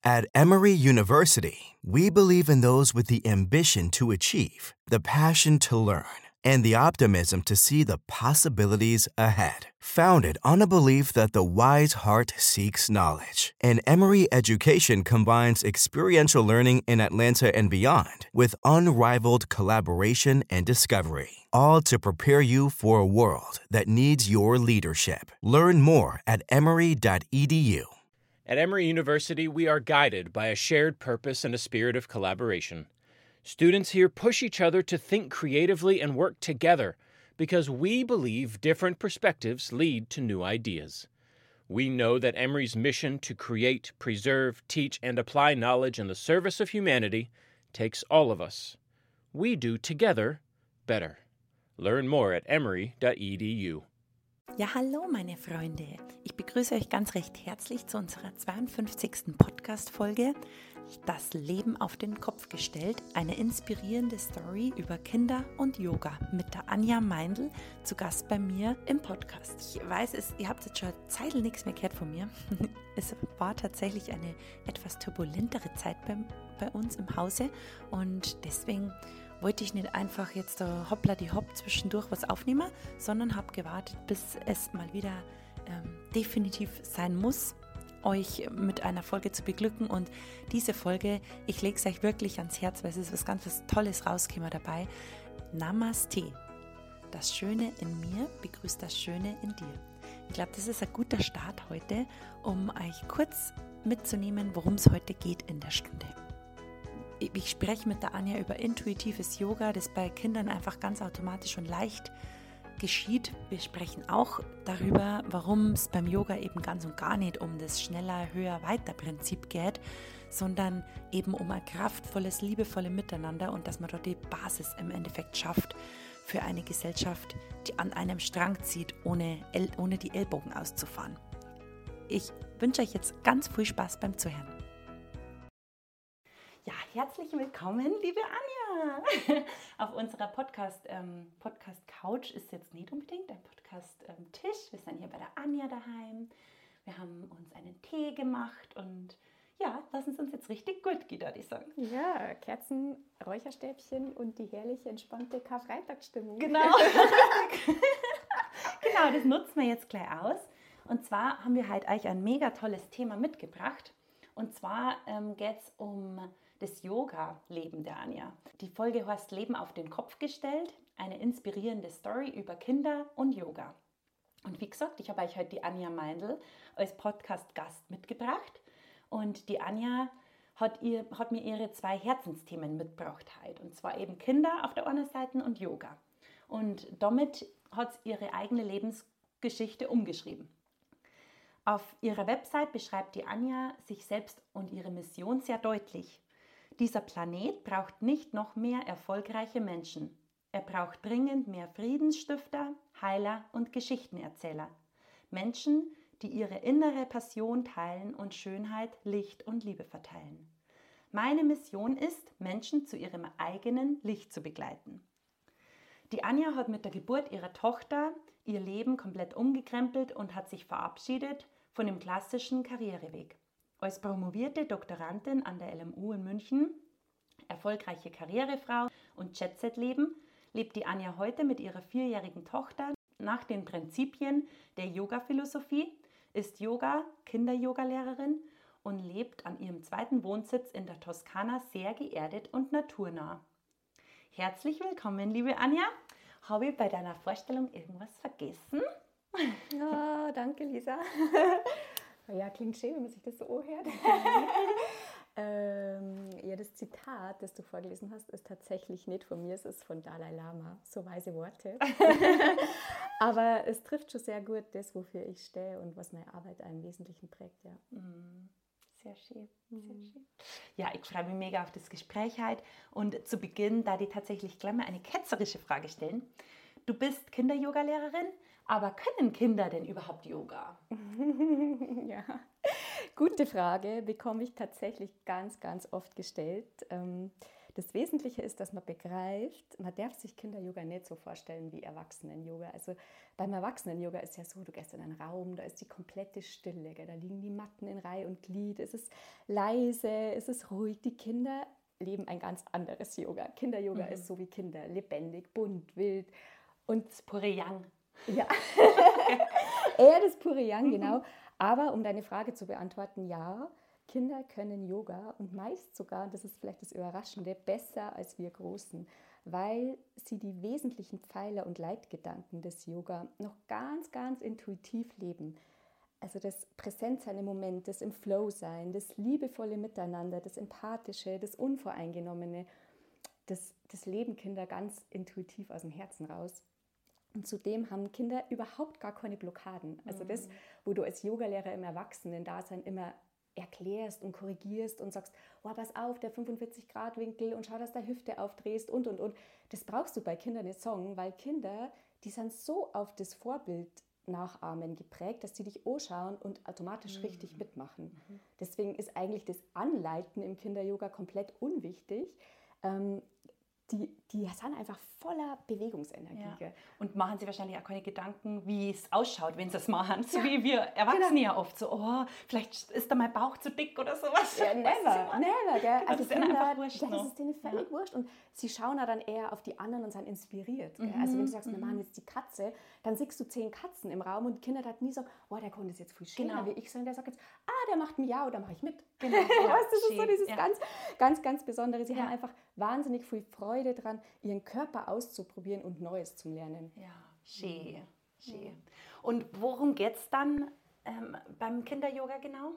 At Emory University, we believe in those with the ambition to achieve, the passion to learn, and the optimism to see the possibilities ahead. Founded on a belief that the wise heart seeks knowledge, and Emory Education combines experiential learning in Atlanta and beyond with unrivaled collaboration and discovery, all to prepare you for a world that needs your leadership. Learn more at emory.edu. At Emory University, we are guided by a shared purpose and a spirit of collaboration. Students here push each other to think creatively and work together because we believe different perspectives lead to new ideas. We know that Emory's mission to create, preserve, teach, and apply knowledge in the service of humanity takes all of us. We do together better. Learn more at emory.edu. Ja, hallo meine Freunde. Ich begrüße euch ganz recht herzlich zu unserer 52. Podcast-Folge Das Leben auf den Kopf gestellt, eine inspirierende Story über Kinder und Yoga mit der Anja Meindl zu Gast bei mir im Podcast. Ich weiß, ihr habt jetzt schon eine Zeit nichts mehr gehört von mir. Es war tatsächlich eine etwas turbulentere Zeit bei uns im Hause und deswegen wollte ich nicht einfach jetzt da hoppla die hopp zwischendurch was aufnehmen, sondern habe gewartet, bis es mal wieder definitiv sein muss, euch mit einer Folge zu beglücken. Und diese Folge, ich lege es euch wirklich ans Herz, weil es ist was ganz Tolles rausgekommen dabei. Namaste. Das Schöne in mir begrüßt das Schöne in dir. Ich glaube, das ist ein guter Start heute, um euch kurz mitzunehmen, worum es heute geht in der Stunde. Ich spreche mit der Anja über intuitives Yoga, das bei Kindern einfach ganz automatisch und leicht geschieht. Wir sprechen auch darüber, warum es beim Yoga eben ganz und gar nicht um das schneller, höher, weiter Prinzip geht, sondern eben um ein kraftvolles, liebevolles Miteinander und dass man dort die Basis im Endeffekt schafft für eine Gesellschaft, die an einem Strang zieht, ohne die Ellbogen auszufahren. Ich wünsche euch jetzt ganz viel Spaß beim Zuhören. Ja, herzlich willkommen, liebe Anja. Auf unserer Podcast-Couch ist jetzt nicht unbedingt ein Podcast-Tisch. Wir sind hier bei der Anja daheim. Wir haben uns einen Tee gemacht und ja, lassen es uns jetzt richtig gut gehen, würde ich sagen. Ja, Kerzen, Räucherstäbchen und die herrliche, entspannte Karfreitagsstimmung. Genau. Genau, das nutzen wir jetzt gleich aus. Und zwar haben wir halt euch ein mega tolles Thema mitgebracht. Und zwar geht es um das Yoga-Leben der Anja. Die Folge heißt Leben auf den Kopf gestellt, eine inspirierende Story über Kinder und Yoga. Und wie gesagt, ich habe euch heute die Anja Meindl als Podcast-Gast mitgebracht. Und die Anja hat mir ihre 2 Herzensthemen mitgebracht heute. Und zwar eben Kinder auf der einen Seite und Yoga. Und damit hat sie ihre eigene Lebensgeschichte umgeschrieben. Auf ihrer Website beschreibt die Anja sich selbst und ihre Mission sehr deutlich. Dieser Planet braucht nicht noch mehr erfolgreiche Menschen. Er braucht dringend mehr Friedensstifter, Heiler und Geschichtenerzähler. Menschen, die ihre innere Passion teilen und Schönheit, Licht und Liebe verteilen. Meine Mission ist, Menschen zu ihrem eigenen Licht zu begleiten. Die Anja hat mit der Geburt ihrer Tochter ihr Leben komplett umgekrempelt und hat sich verabschiedet von dem klassischen Karriereweg. Als promovierte Doktorandin an der LMU in München, erfolgreiche Karrierefrau und Jet-Set-Leben, lebt die Anja heute mit ihrer 4-jährigen Tochter nach den Prinzipien der Yoga-Philosophie, ist Kinder-Yoga-Lehrerin und lebt an ihrem 2. Wohnsitz in der Toskana sehr geerdet und naturnah. Herzlich willkommen, liebe Anja. Habe ich bei deiner Vorstellung irgendwas vergessen? Ja, danke, Lisa. Ja, klingt schön, wenn man sich das so anhört. Ja, das Zitat, das du vorgelesen hast, ist tatsächlich nicht von mir, es ist von Dalai Lama. So weise Worte. Aber es trifft schon sehr gut das, wofür ich stehe und was meine Arbeit im Wesentlichen prägt. Ja. Sehr schön, sehr schön. Ja, ich freue mich mega auf das Gespräch heute. Und zu Beginn, da die tatsächlich gleich mal eine ketzerische Frage stellen. Du bist Kinder-Yoga-Lehrerin, aber können Kinder denn überhaupt Yoga? Ja, gute Frage, bekomme ich tatsächlich ganz oft gestellt. Das Wesentliche ist, dass man begreift, man darf sich Kinder-Yoga nicht so vorstellen wie Erwachsenen-Yoga. Also beim Erwachsenen-Yoga ist ja so, du gehst in einen Raum, da ist die komplette Stille, gell? Da liegen die Matten in Reihe und Glied, es ist leise, es ist ruhig. Die Kinder leben ein ganz anderes Yoga. Kinder-Yoga ist so wie Kinder, lebendig, bunt, wild. Und das pure Yang. Ja, eher das pure Yang, genau. Aber um deine Frage zu beantworten, ja, Kinder können Yoga und meist sogar, und das ist vielleicht das Überraschende, besser als wir Großen, weil sie die wesentlichen Pfeiler und Leitgedanken des Yoga noch ganz, ganz intuitiv leben. Also das Präsentsein im Moment, das im Flow sein, das liebevolle Miteinander, das Empathische, das Unvoreingenommene, das leben Kinder ganz intuitiv aus dem Herzen raus. Und zudem haben Kinder überhaupt gar keine Blockaden. Also das, wo du als Yogalehrer im Erwachsenen-Dasein immer erklärst und korrigierst und sagst, oh, pass auf, der 45-Grad-Winkel und schau, dass du Hüfte aufdrehst und. Das brauchst du bei Kindern nicht sagen, weil Kinder, die sind so auf das Vorbild nachahmen geprägt, dass sie dich anschauen und automatisch richtig mitmachen. Deswegen ist eigentlich das Anleiten im Kinder-Yoga komplett unwichtig. Die sind einfach voller Bewegungsenergie. Ja. Und machen sie wahrscheinlich auch keine Gedanken, wie es ausschaut, wenn sie es machen. So wie wir Erwachsene ja oft so, oh, vielleicht ist da mein Bauch zu dick oder sowas. Ja, never, gell? Also das ist ihnen Kinder, einfach wurscht. das ist denen völlig wurscht. Und sie schauen dann eher auf die anderen und sind inspiriert. Gell? Also wenn du sagst, wir machen jetzt die Katze, dann siehst du 10 Katzen im Raum und Kinder hat nie sagen, oh, der konnte es jetzt viel schöner wie ich, sondern der sagt jetzt, der macht Miau, da mache ich mit. Genau. Das ist so dieses ganz Besondere. Sie haben einfach wahnsinnig viel Freude dran, ihren Körper auszuprobieren und Neues zu lernen. Ja, schön. Und worum geht es dann beim Kinder-Yoga genau?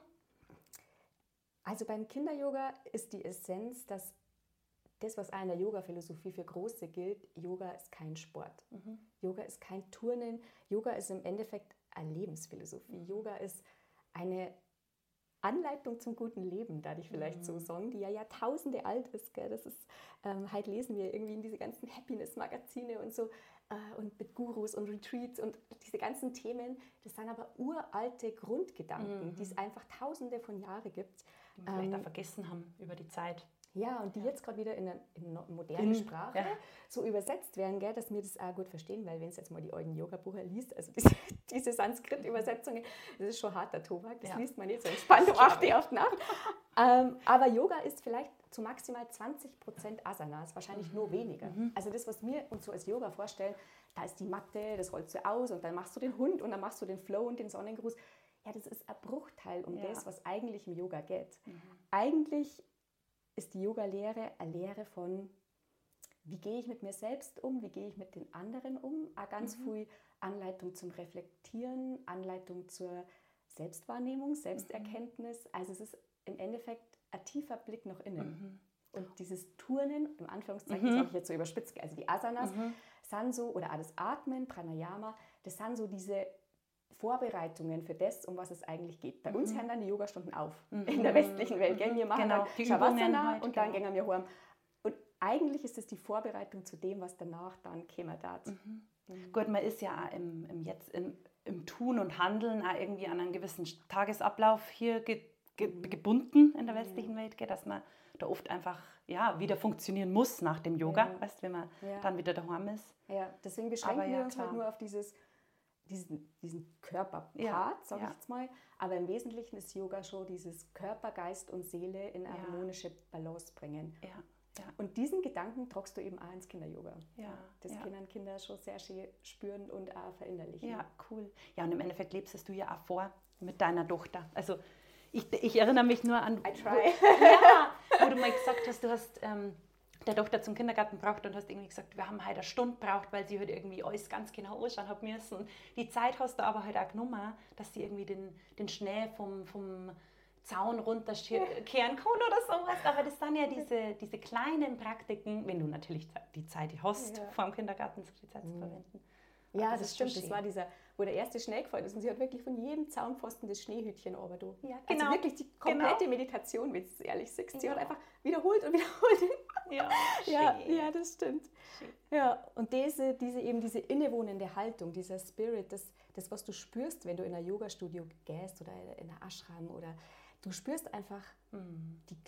Also beim Kinder-Yoga ist die Essenz, dass das, was auch in der Yoga-Philosophie für Große gilt, Yoga ist kein Sport. Yoga ist kein Turnen. Yoga ist im Endeffekt eine Lebensphilosophie. Yoga ist eine Anleitung zum guten Leben, darf ich vielleicht so sagen, die ja Jahrtausende alt ist. Gell? Das ist, heute lesen wir irgendwie in diese ganzen Happiness-Magazine und so und mit Gurus und Retreats und diese ganzen Themen, das sind aber uralte Grundgedanken, die es einfach tausende von Jahren gibt. Die wir vielleicht auch vergessen haben über die Zeit. Ja, und die jetzt gerade wieder in moderne Sprache so übersetzt werden, gell, dass wir das auch gut verstehen, weil wenn du jetzt mal die alten Yoga-Bücher liest, also diese Sanskrit-Übersetzungen, das ist schon harter Tobak, das liest man nicht so entspannt um 8 Uhr auf die Nacht. Aber Yoga ist vielleicht zu maximal 20% Asanas, wahrscheinlich nur weniger. Also das, was wir uns so als Yoga vorstellen, da ist die Matte, das rollst du aus und dann machst du den Hund und dann machst du den Flow und den Sonnengruß. Ja, das ist ein Bruchteil das, was eigentlich im Yoga geht. Eigentlich ist die Yoga-Lehre eine Lehre von, wie gehe ich mit mir selbst um, wie gehe ich mit den anderen um, auch ganz viel Anleitung zum Reflektieren, Anleitung zur Selbstwahrnehmung, Selbsterkenntnis. Also es ist im Endeffekt ein tiefer Blick nach innen. Und dieses Turnen, im Anführungszeichen, das habe ich jetzt so überspitzt, also die Asanas, sind so, oder auch das Atmen, Pranayama, das sind so diese Vorbereitungen für das, um was es eigentlich geht. Bei uns hören dann die Yogastunden auf, in der westlichen Welt. Gell? Wir machen dann Shavasana und dann gehen wir heim. Und eigentlich ist es die Vorbereitung zu dem, was danach dann kommen darf. Gut, man ist ja auch im Tun und Handeln auch irgendwie an einen gewissen Tagesablauf hier gebunden in der westlichen Welt, gell? Dass man da oft einfach wieder funktionieren muss nach dem Yoga, weißt, wenn man dann wieder daheim ist. Ja, deswegen beschränken wir uns halt nur auf diesen Körperpart, sage ich jetzt mal. Aber im Wesentlichen ist Yoga schon dieses Körper, Geist und Seele in eine harmonische Balance bringen. Ja. Und diesen Gedanken tragst du eben auch ins Kinder-Yoga. Ja. Das können Kinder schon sehr schön spüren und auch verinnerlichen. Ja, cool. Ja, und im Endeffekt lebst es du ja auch vor mit deiner Tochter. Also ich erinnere mich nur an... I try. Wo du mal gesagt hast, du hast... der Tochter zum Kindergarten braucht und hast irgendwie gesagt, wir haben heute eine Stunde braucht, weil sie halt irgendwie alles ganz genau anschauen hat müssen. Die Zeit hast du aber halt auch genommen, dass sie irgendwie den Schnee vom Zaun runterkehren kann oder sowas. Aber das sind ja diese kleinen Praktiken, wenn du natürlich die Zeit hast, vor dem Kindergarten so die Zeit zu verwenden. Ja, das stimmt. Das war dieser, wo der erste Schnee gefallen ist. Und sie hat wirklich von jedem Zaunpfosten das Schneehütchen aber du. Ja, genau. Also wirklich die komplette Meditation, wenn du es ehrlich sagst. Sie hat einfach wiederholt und wiederholt. Ja, das stimmt. Schön. Ja, und diese innewohnende Haltung, dieser Spirit, das, was du spürst, wenn du in ein Yoga-Studio gehst oder in ein Ashram oder du spürst einfach die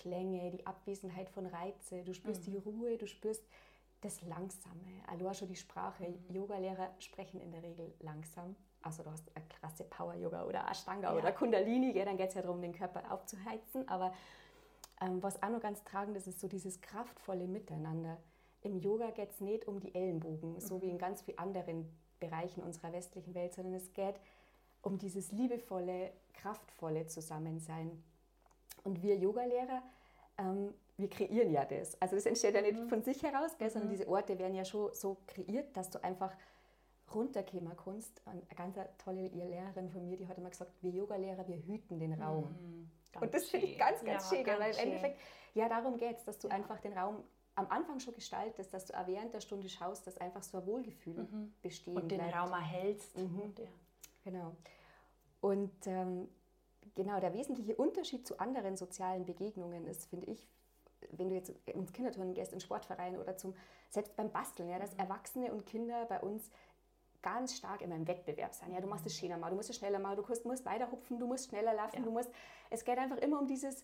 Klänge, die Abwesenheit von Reize, du spürst die Ruhe, du spürst das Langsame. Also schon die Sprache. Yogalehrer sprechen in der Regel langsam. Also du hast eine klasse Power-Yoga oder Ashtanga oder Kundalini, dann geht es ja darum, den Körper aufzuheizen. Aber was auch noch ganz tragend ist, ist so dieses kraftvolle Miteinander. Im Yoga geht es nicht um die Ellenbogen, so wie in ganz vielen anderen Bereichen unserer westlichen Welt, sondern es geht um dieses liebevolle, kraftvolle Zusammensein. Und wir Yogalehrer, wir kreieren ja das. Also das entsteht ja nicht von sich heraus, sondern diese Orte werden ja schon so kreiert, dass du einfach runterkommen kannst. Eine ganz tolle Lehrerin von mir, die hat immer gesagt, wir Yogalehrer, wir hüten den Raum. Und das finde ich ganz, ganz schön, weil im Endeffekt, ja, darum geht es, dass du einfach den Raum am Anfang schon gestaltest, dass du auch während der Stunde schaust, dass einfach so ein Wohlgefühl bestehen und den bleibt. Raum erhältst. Genau. Und genau, der wesentliche Unterschied zu anderen sozialen Begegnungen ist, finde ich, wenn du jetzt ins Kinderturnen gehst, in Sportverein oder selbst beim Basteln, ja, dass Erwachsene und Kinder bei uns ganz stark immer im Wettbewerb sein. Ja, du machst es schöner mal, du musst es schneller mal, du musst weiter hupfen, du musst schneller laufen, es geht einfach immer um dieses,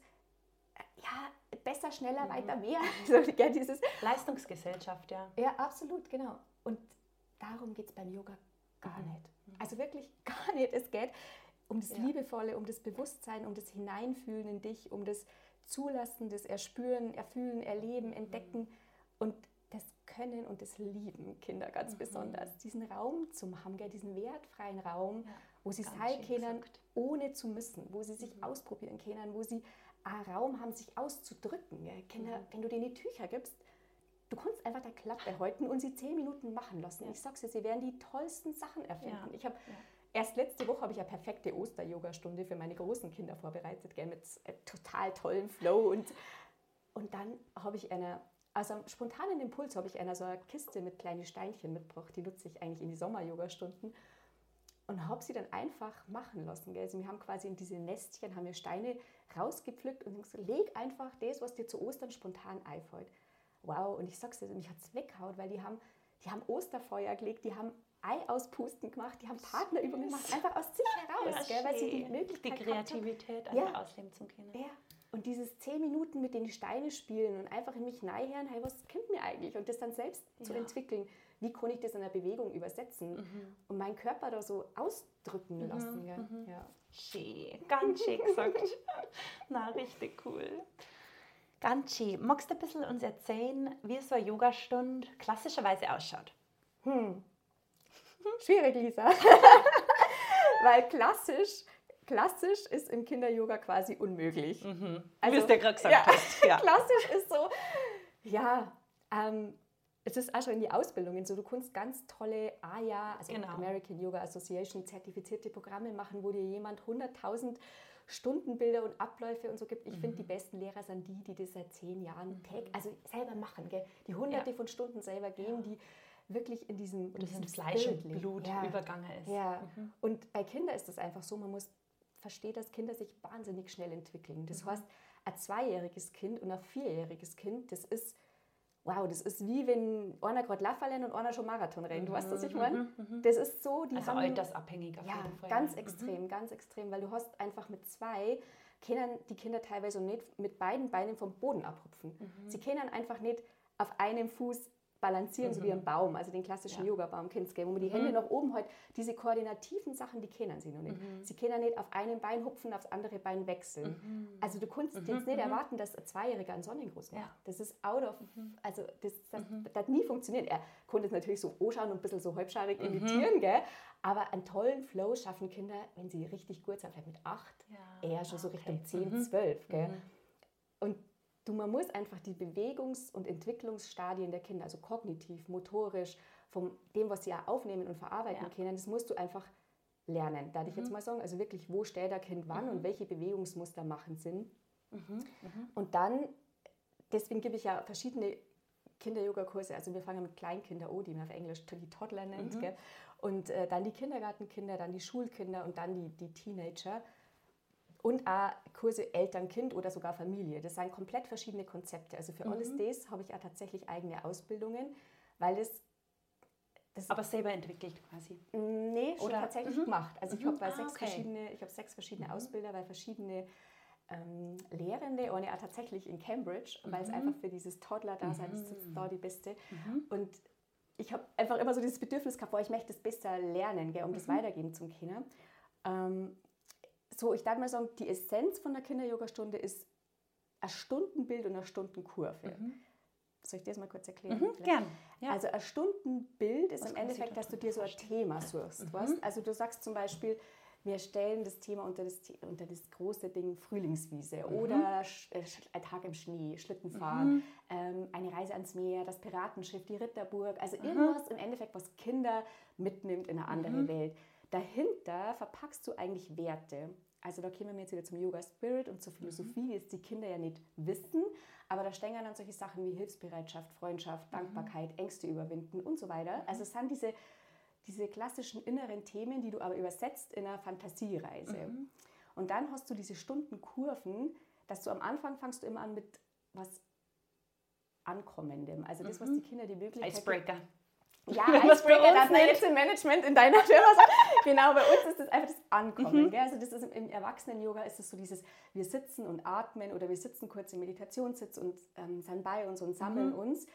besser, schneller, weiter, mehr. So, dieses Leistungsgesellschaft, ja. Ja, absolut, genau. Und darum geht es beim Yoga gar nicht. Also wirklich gar nicht. Es geht um das Liebevolle, um das Bewusstsein, um das Hineinfühlen in dich, um das Zulassen, das Erspüren, Erfühlen, Erleben, Entdecken und das Können und das Lieben Kinder ganz besonders. Diesen Raum zu haben, diesen wertfreien Raum, wo sie sein können, ohne zu müssen, wo sie sich ausprobieren können, wo sie einen Raum haben, sich auszudrücken. Ja. Kinder, wenn du denen die Tücher gibst, du kannst einfach der Klappe halten und sie 10 Minuten machen lassen. Ich sag's dir, sie werden die tollsten Sachen erfinden. Ich habe erst letzte Woche eine perfekte Oster-Yoga-Stunde für meine großen Kinder vorbereitet, mit total tollem Flow. Und dann habe ich also am spontanen Impuls habe ich so eine Kiste mit kleinen Steinchen mitgebracht, die nutze ich eigentlich in die Sommer-Yoga-Stunden. Und habe sie dann einfach machen lassen. Also wir haben quasi in diese Nestchen haben wir Steine rausgepflückt und gesagt, leg einfach das, was dir zu Ostern spontan einfällt. Wow, und ich sag's dir, mich hat's weggehauen, weil die haben Osterfeuer gelegt, die haben Ei auspusten gemacht, die haben Partnerübungen gemacht, einfach aus sich heraus, weil sie die Möglichkeit die Kreativität einfach ausleben zu können. Ja, und dieses 10 Minuten mit den Steinen spielen und einfach in mich hineinhören, hey, was kommt mir eigentlich? Und das dann selbst zu entwickeln, wie kann ich das in einer Bewegung übersetzen und meinen Körper da so ausdrücken lassen. Ja. Schön, ganz schön gesagt. Na, richtig cool. Ganz schön. Magst du ein bisschen uns erzählen, wie so eine Yogastunde klassischerweise ausschaut? Schwierig, Lisa. Weil klassisch ist im Kinder-Yoga quasi unmöglich. Also, wie du es ja gerade gesagt hast. Ja. Klassisch ist so, es ist auch schon in die Ausbildungen so, du kannst ganz tolle AYA, also American Yoga Association, zertifizierte Programme machen, wo dir jemand 100.000 Stundenbilder und Abläufe und so gibt. Ich finde, die besten Lehrer sind die das seit 10 Jahren also selber machen, die hunderte von Stunden selber gehen, die wirklich in diesem Fleisch und Blut übergangen ist. Ja. Und bei Kindern ist das einfach so, man muss verstehen, dass Kinder sich wahnsinnig schnell entwickeln. Das heißt, ein 2-jähriges Kind und ein 4-jähriges Kind, das ist wie wenn einer gerade Laufen und einer schon Marathon rennt. Du weißt, was ich meine? Das ist so, die haben... altersabhängig auf jeden Fall. Ganz extrem, weil du hast einfach mit 2 können die Kinder teilweise nicht mit beiden Beinen vom Boden abhupfen. Sie können einfach nicht auf einem Fuß balancieren, so wie ein Baum, also den klassischen Yoga-Baum kennst du, wo man die Hände nach oben hält. Diese koordinativen Sachen, die kennen sie noch nicht. Sie können nicht auf einem Bein hupfen, aufs andere Bein wechseln. Also du kannst jetzt nicht erwarten, dass ein 2-Jähriger einen Sonnengruß macht. Ja. Das ist out of, also das hat nie funktioniert. Er konnte es natürlich so anschauen und ein bisschen so halbscharig imitieren, gell? Aber einen tollen Flow schaffen Kinder, wenn sie richtig gut sind, vielleicht mit 8, eher schon so Richtung 10, 12. Gell? Und man muss einfach die Bewegungs- und Entwicklungsstadien der Kinder, also kognitiv, motorisch, von dem, was sie ja aufnehmen und verarbeiten können, das musst du einfach lernen. Darf ich jetzt mal sagen, also wirklich, wo steht der Kind wann und welche Bewegungsmuster machen Sinn. Und dann, deswegen gebe ich ja verschiedene Kinder-Yoga-Kurse, also wir fangen mit Kleinkindern an, die man auf Englisch die Toddler nennt, gell? Und dann die Kindergartenkinder, dann die Schulkinder und dann die Teenager. Und auch Kurse Eltern-Kind oder sogar Familie. Das sind komplett verschiedene Konzepte. Also für alles das habe ich auch tatsächlich eigene Ausbildungen, weil das aber selber entwickelt quasi? Nee, schon tatsächlich gemacht. Also ich habe 6 verschiedene Ausbilder, weil verschiedene Lehrende, eine auch tatsächlich in Cambridge, weil es einfach für dieses Toddler-Dasein ist da die Beste. Und ich habe einfach immer so dieses Bedürfnis gehabt, ich möchte das besser lernen, gell, um das weitergeben zum Kinder. Ich darf mal sagen, die Essenz von der Kinder-Yoga-Stunde ist ein Stundenbild und eine Stundenkurve. Soll ich dir das mal kurz erklären? Gern. Ja. Also ein Stundenbild ist im Endeffekt, dass du dir so ein Thema suchst. Also du sagst zum Beispiel, wir stellen das Thema unter das große Ding Frühlingswiese oder ein Tag im Schnee, Schlittenfahren, eine Reise ans Meer, das Piratenschiff, die Ritterburg. Also irgendwas im Endeffekt, was Kinder mitnimmt in eine andere Welt. Dahinter verpackst du eigentlich Werte. Also da kommen wir jetzt wieder zum Yoga Spirit und zur Philosophie, die die Kinder ja nicht wissen, aber da stehen dann solche Sachen wie Hilfsbereitschaft, Freundschaft, Dankbarkeit, Ängste überwinden und so weiter. Also es sind diese klassischen inneren Themen, die du aber übersetzt in einer Fantasiereise. Und dann hast du diese Stundenkurven, dass du am Anfang fängst du immer an mit was Ankommendem. Also das, was die Kinder die Möglichkeit... Icebreaker. Ja, Icebreaker darf man jetzt im Management in deiner Firma sagen. Genau, bei uns ist das einfach das Ankommen. Gell? Also das ist im Erwachsenen-Yoga ist es so dieses, wir sitzen und atmen oder wir sitzen kurz im Meditationssitz und sind bei uns und sammeln uns.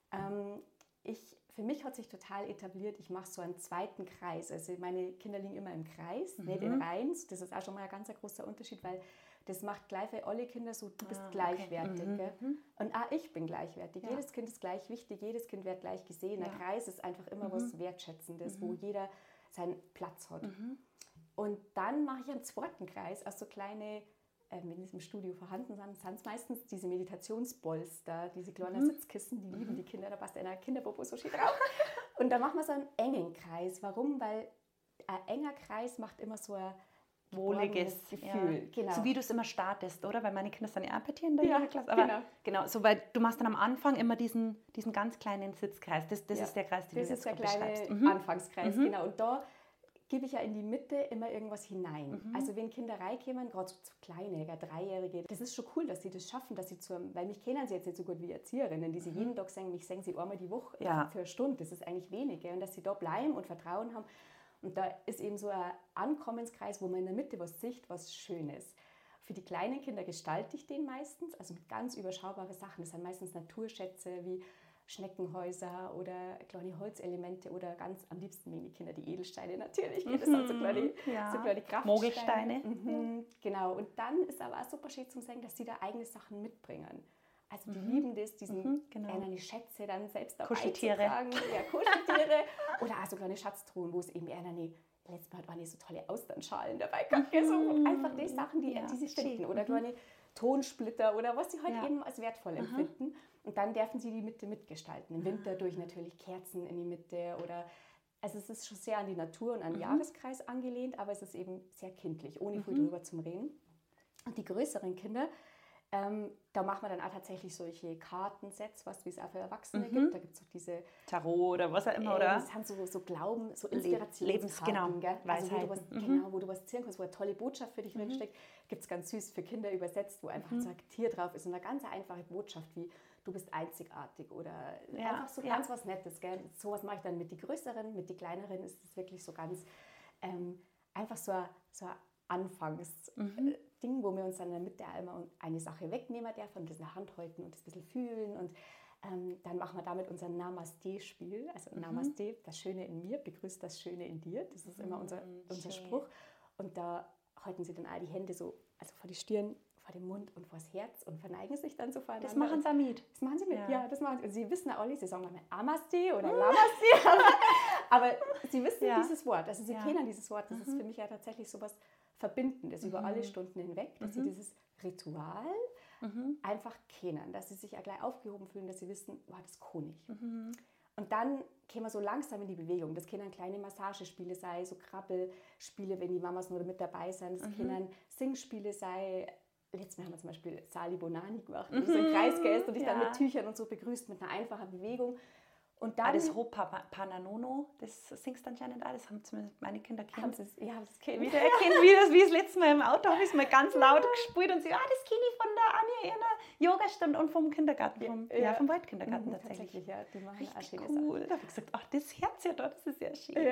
Für mich hat sich total etabliert, ich mache so einen zweiten Kreis. Also meine Kinder liegen immer im Kreis, nicht in Reihen. Das ist auch schon mal ein ganz großer Unterschied, weil das macht gleich für alle Kinder so, du bist gleichwertig. Gell? Und ich bin gleichwertig. Ja. Jedes Kind ist gleich wichtig, jedes Kind wird gleich gesehen. Der Kreis ist einfach immer was Wertschätzendes, wo jeder seinen Platz hat. Und dann mache ich einen zweiten Kreis, also so kleine, wenn es im Studio vorhanden sind es meistens diese Meditationspolster, diese kleinen Sitzkissen, die lieben die Kinder, da passt einer Kinderpopo so schön drauf. Und da machen wir so einen engen Kreis. Warum? Weil ein enger Kreis macht immer so ein wohliges Gefühl. Ja. Genau. So wie du es immer startest, oder? Weil meine Kinder sind ja auch bei dir in der Yoga-Klasse. Aber genau. So, weil du machst dann am Anfang immer diesen ganz kleinen Sitzkreis. Das ist der Kreis, den du jetzt gerade beschreibst. Das ist der kleine Anfangskreis, genau. Und da gebe ich ja in die Mitte immer irgendwas hinein. Also wenn Kinder reinkommen, gerade so kleine, 3-Jährige, das ist schon cool, dass sie das schaffen, dass sie weil mich kennen sie jetzt nicht so gut wie Erzieherinnen, die sie jeden Tag sagen, mich sehen sie einmal die Woche für eine Stunde. Das ist eigentlich wenig. Und dass sie da bleiben und Vertrauen haben. Und da ist eben so ein Ankommenskreis, wo man in der Mitte was sieht, was Schönes. Für die kleinen Kinder gestalte ich den meistens, also mit ganz überschaubaren Sachen. Das sind meistens Naturschätze wie Schneckenhäuser oder kleine Holzelemente oder ganz am liebsten wegen die Kinder die Edelsteine natürlich. Das sind so kleine Kraftsteine. Mogelsteine. Genau. Und dann ist aber auch super schön zu sagen, dass sie da eigene Sachen mitbringen. Also die lieben das, eine Schätze dann selbst dabei Kuscheltiere. Ja, Kuscheltiere. Oder auch so kleine Schatztruhen, wo es eben letztes Mal hat eine so tolle Austernschalen dabei gehabt. Und einfach die Sachen, die sie finden. Oder kleine Tonsplitter oder was sie halt eben als wertvoll empfinden. Und dann dürfen sie die Mitte mitgestalten. Im Winter durch natürlich Kerzen in die Mitte oder... Also es ist schon sehr an die Natur und an den Jahreskreis angelehnt, aber es ist eben sehr kindlich, ohne viel drüber zu reden. Und die größeren Kinder... da machen wir dann auch tatsächlich solche Kartensets, wie es auch für Erwachsene gibt. Da gibt es auch diese Tarot oder was auch immer, oder? Das sind so Glauben, so Inspirationskarten. Also wo du was ziehen kannst, wo eine tolle Botschaft für dich drinsteckt. Gibt es ganz süß für Kinder übersetzt, wo einfach so ein Tier drauf ist und eine ganz einfache Botschaft wie du bist einzigartig oder einfach so ganz was Nettes. Gell? So was mache ich dann mit den Größeren, mit den Kleineren ist es wirklich so ganz einfach so ein Anfangs-Ding, wo wir uns dann in der Mitte einmal eine Sache wegnehmen dürfen und das in der Hand halten und das ein bisschen fühlen und dann machen wir damit unser Namaste-Spiel, also Namaste, das Schöne in mir, begrüßt das Schöne in dir, das ist immer unser Spruch und da halten sie dann all die Hände so, also vor die Stirn, vor dem Mund und vor das Herz und verneigen sich dann so voneinander. Das machen sie mit. Das machen sie mit, ja. Das machen sie. Und sie wissen ja alle, sie sagen manchmal Amaste oder Lamaste, aber sie wissen dieses Wort, also sie kennen dieses Wort, das ist für mich ja tatsächlich so was Verbindendes über alle Stunden hinweg, dass sie dieses Ritual einfach kennen, dass sie sich ja gleich aufgehoben fühlen, dass sie wissen, das kann ich. Und dann gehen wir so langsam in die Bewegung. Das können kleine Massagespiele sein, so Krabbelspiele, wenn die Mamas nur mit dabei sind. Das können Singspiele sein. Letztes Mal haben wir zum Beispiel Sali Bonani gemacht, wo du so im Kreis gehst und dich dann mit Tüchern und so begrüßt mit einer einfachen Bewegung. Und dann, das Ho'opananono, das singst du anscheinend auch, das haben zumindest meine Kinder kennt. Das kenne wie das letzte Mal im Auto habe ich es mal ganz laut gespielt und sie, das kenne ich von der Anja, ihrer Yogastunde und vom Kindergarten, vom Waldkindergarten tatsächlich. Ja, die machen auch Richtig schöne cool. Sachen. Da habe ich gesagt, ach, das Herz ja da, das ist ja schön.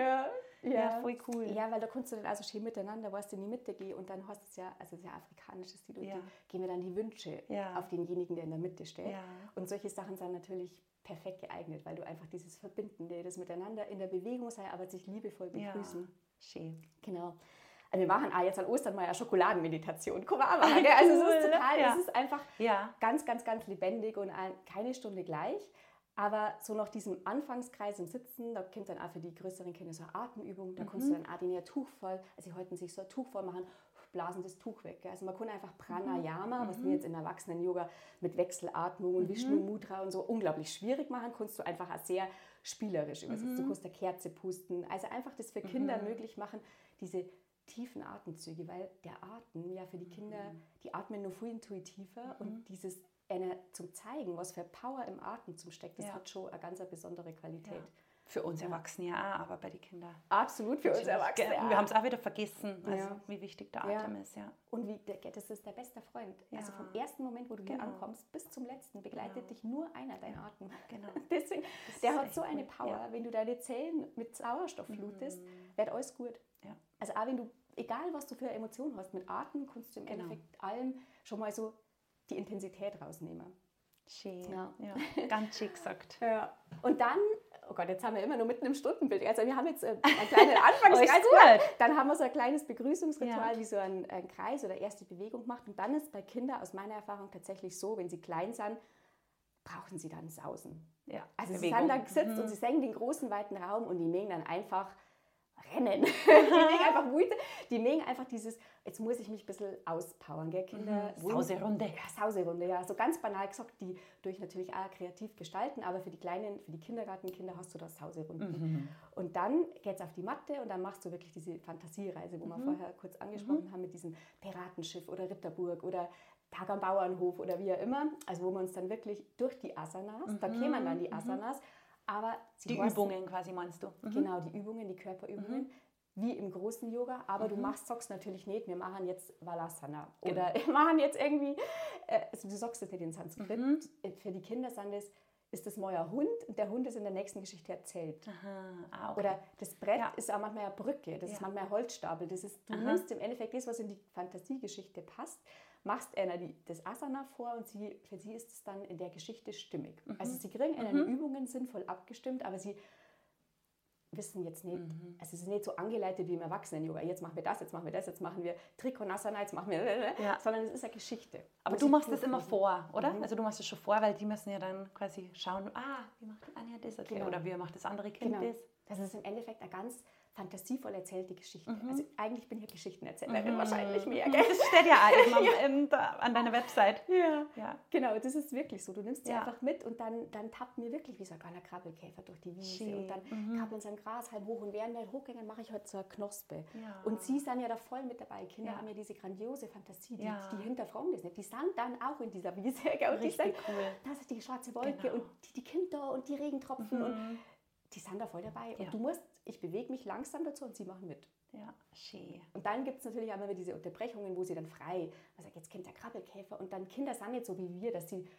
Ja, voll cool. Ja, weil da kannst du dann also schön miteinander, weißt du, in die Mitte gehen und dann hast du es ja, also das ist ja afrikanisches Stil, und die geben mir dann die Wünsche auf denjenigen, der in der Mitte steht. Ja. Und solche Sachen sind natürlich perfekt geeignet, weil du einfach dieses Verbindende, das Miteinander in der Bewegung sei, aber sich liebevoll begrüßen. Ja, schön. Genau. Also wir machen auch jetzt an Ostern mal eine Schokoladenmeditation. Guck mal, machen, gell? Also es ist total, es ist einfach ganz, ganz, ganz lebendig und keine Stunde gleich. Aber so nach diesem Anfangskreis im Sitzen, da kommt dann auch für die größeren Kinder so eine Atemübung, da kannst du dann auch den Tuch voll, also sie halten sich so ein Tuch voll machen, blasen das Tuch weg. Gell? Also man kann einfach Pranayama, was wir jetzt in Erwachsenen-Yoga mit Wechselatmung und Vishnu Mudra und so unglaublich schwierig machen, kannst du einfach auch sehr spielerisch übersetzen. Du kannst eine Kerze pusten, also einfach das für Kinder möglich machen, diese tiefen Atemzüge, weil der Atem ja für die Kinder, die atmen nur viel intuitiver und dieses zum Zeigen, was für Power im Atem steckt, das hat schon eine ganz besondere Qualität. Ja. Für uns Erwachsene ja auch, aber bei den Kindern. Absolut, für uns Erwachsene. Wir haben es auch wieder vergessen, also wie wichtig der Atem ist. Ja. Und das ist der beste Freund. Also vom ersten Moment, wo du hier ankommst, bis zum letzten begleitet dich nur einer, dein Atem. Genau. Deswegen, der hat so eine Power. Wenn du deine Zellen mit Sauerstoff flutest, wird alles gut. Ja. Also auch wenn du, egal was du für Emotionen hast, mit Atem kannst du im Endeffekt allem schon mal so die Intensität rausnehmen. Schön. Ja. Ganz schön gesagt. Ja. Und dann, oh Gott, jetzt haben wir immer nur mitten im Stundenbild. Also wir haben jetzt einen kleinen Anfangskreis, dann haben wir so ein kleines Begrüßungsritual, wie so ein Kreis oder erste Bewegung gemacht. Und dann ist bei Kindern aus meiner Erfahrung tatsächlich so, wenn sie klein sind, brauchen sie dann Sausen. Ja. Also sie sind da gesetzt und sie sehen den großen, weiten Raum und die mögen dann einfach rennen. Die mögen einfach Wut. Die mögen einfach dieses, jetzt muss ich mich ein bisschen auspowern, gell, Kinder. Sauserunde. Ja, Sauserunde, ja. So ganz banal gesagt, die durch natürlich auch kreativ gestalten, aber für die Kleinen, für die Kindergartenkinder hast du das Sauserunden. Und dann geht's auf die Matte und dann machst du wirklich diese Fantasiereise, wo wir vorher kurz angesprochen haben, mit diesem Piratenschiff oder Ritterburg oder Tag am Bauernhof oder wie auch immer. Also wo wir uns dann wirklich durch die Asanas, da kämen dann die Asanas, aber die Übungen quasi meinst du? Genau, die Übungen, die Körperübungen, wie im großen Yoga, aber du sagst natürlich nicht, wir machen jetzt Valasana oder wir machen jetzt irgendwie, also du sagst das nicht in Sanskrit, für die Kinder ist das mal ein Hund und der Hund ist in der nächsten Geschichte erzählt. Aha. Okay. Oder das Brett ist auch manchmal eine Brücke, das ist manchmal ein Holzstapel, du nimmst im Endeffekt das, was in die Fantasiegeschichte passt, machst einer das Asana vor und für sie ist es dann in der Geschichte stimmig. Also sie kriegen die Übungen sinnvoll abgestimmt, aber sie wissen jetzt nicht, also es ist nicht so angeleitet wie im Erwachsenen-Yoga. Jetzt machen wir das, jetzt machen wir das, jetzt machen wir Trikonasana, jetzt machen wir, sondern es ist eine Geschichte. Aber du machst das immer vor, oder? Also du machst es schon vor, weil die müssen ja dann quasi schauen, wie macht die Anja das? Okay. Oder wie macht das andere Kind das? Das ist im Endeffekt eine ganz fantasievoll erzählte Geschichte. Also eigentlich bin ich ja Geschichtenerzählerin wahrscheinlich mehr. Gell? Das steht ja auch eben an deiner Website. Ja, genau, das ist wirklich so. Du nimmst sie einfach mit und dann tappt mir wirklich wie so ein kleiner Krabbelkäfer durch die Wiese und dann krabbeln sie am Gras halb hoch und während der hochgängen mache ich halt so eine Knospe. Ja. Und sie sind ja da voll mit dabei. Kinder haben ja diese grandiose Fantasie, die hinterfragen das nicht. Die sind dann auch in dieser Wiese. Und die sagen, das ist die schwarze Wolke und die Kinder und die Regentropfen und die sind da voll dabei. Und ich bewege mich langsam dazu und sie machen mit. Ja, schön. Und dann gibt es natürlich auch immer diese Unterbrechungen, wo sie dann frei, also jetzt kommt der Krabbelkäfer und dann Kinder sind nicht so wie wir, dass sie,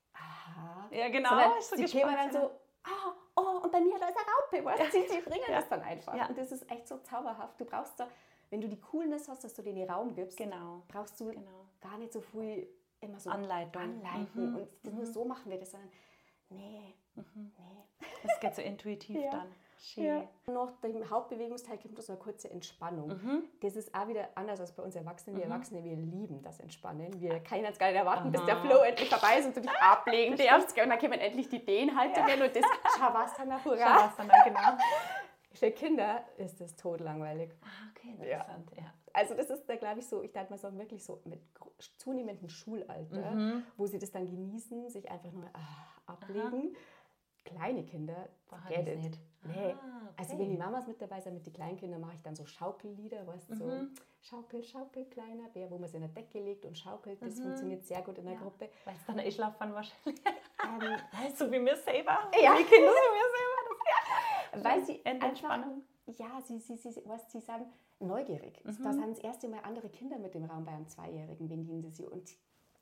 ja genau, sie kämen dann so, und bei mir da ist eine Raupe, weißt du, sie bringen das dann einfach. Ja. Und das ist echt so zauberhaft. Du brauchst da, wenn du die Coolness hast, dass du denen den Raum gibst, brauchst du gar nicht so viel immer so anleiten und das nur so machen wir das, sondern nee. Das geht so intuitiv dann. Schön. Ja. Nach dem Hauptbewegungsteil kommt so eine kurze Entspannung. Das ist auch wieder anders als bei uns Erwachsenen. Wir Erwachsene, wir lieben das Entspannen. Wir können jetzt gar nicht erwarten, bis der Flow endlich vorbei ist und du dich ablegen darfst. Und dann kommen endlich die Dehnhaltungen und das Shavasana, hurra. Shavasana, genau. Für Kinder ist das totlangweilig. Okay, interessant. Ja. Also das ist da, glaube ich, so, ich darf mal sagen, wirklich so mit zunehmendem Schulalter, wo sie das dann genießen, sich einfach nur ablegen. Kleine Kinder, geht es nicht. Nee. Okay. Also wenn die Mamas mit dabei sind, mit den Kleinkindern, mache ich dann so Schaukellieder, weißt du, so Schaukel, Schaukel, kleiner Bär, wo man sich in der Decke legt und schaukelt. Das funktioniert sehr gut in der Gruppe. Weil es dann einschlafen wahrscheinlich. So wie mir selber. Ja, die Kinder so wie mir selber. Weil sie Entspannung. Ja, sie sind neugierig. Da sind das erste Mal andere Kinder mit dem Raum bei einem Zweijährigen, wenn die das und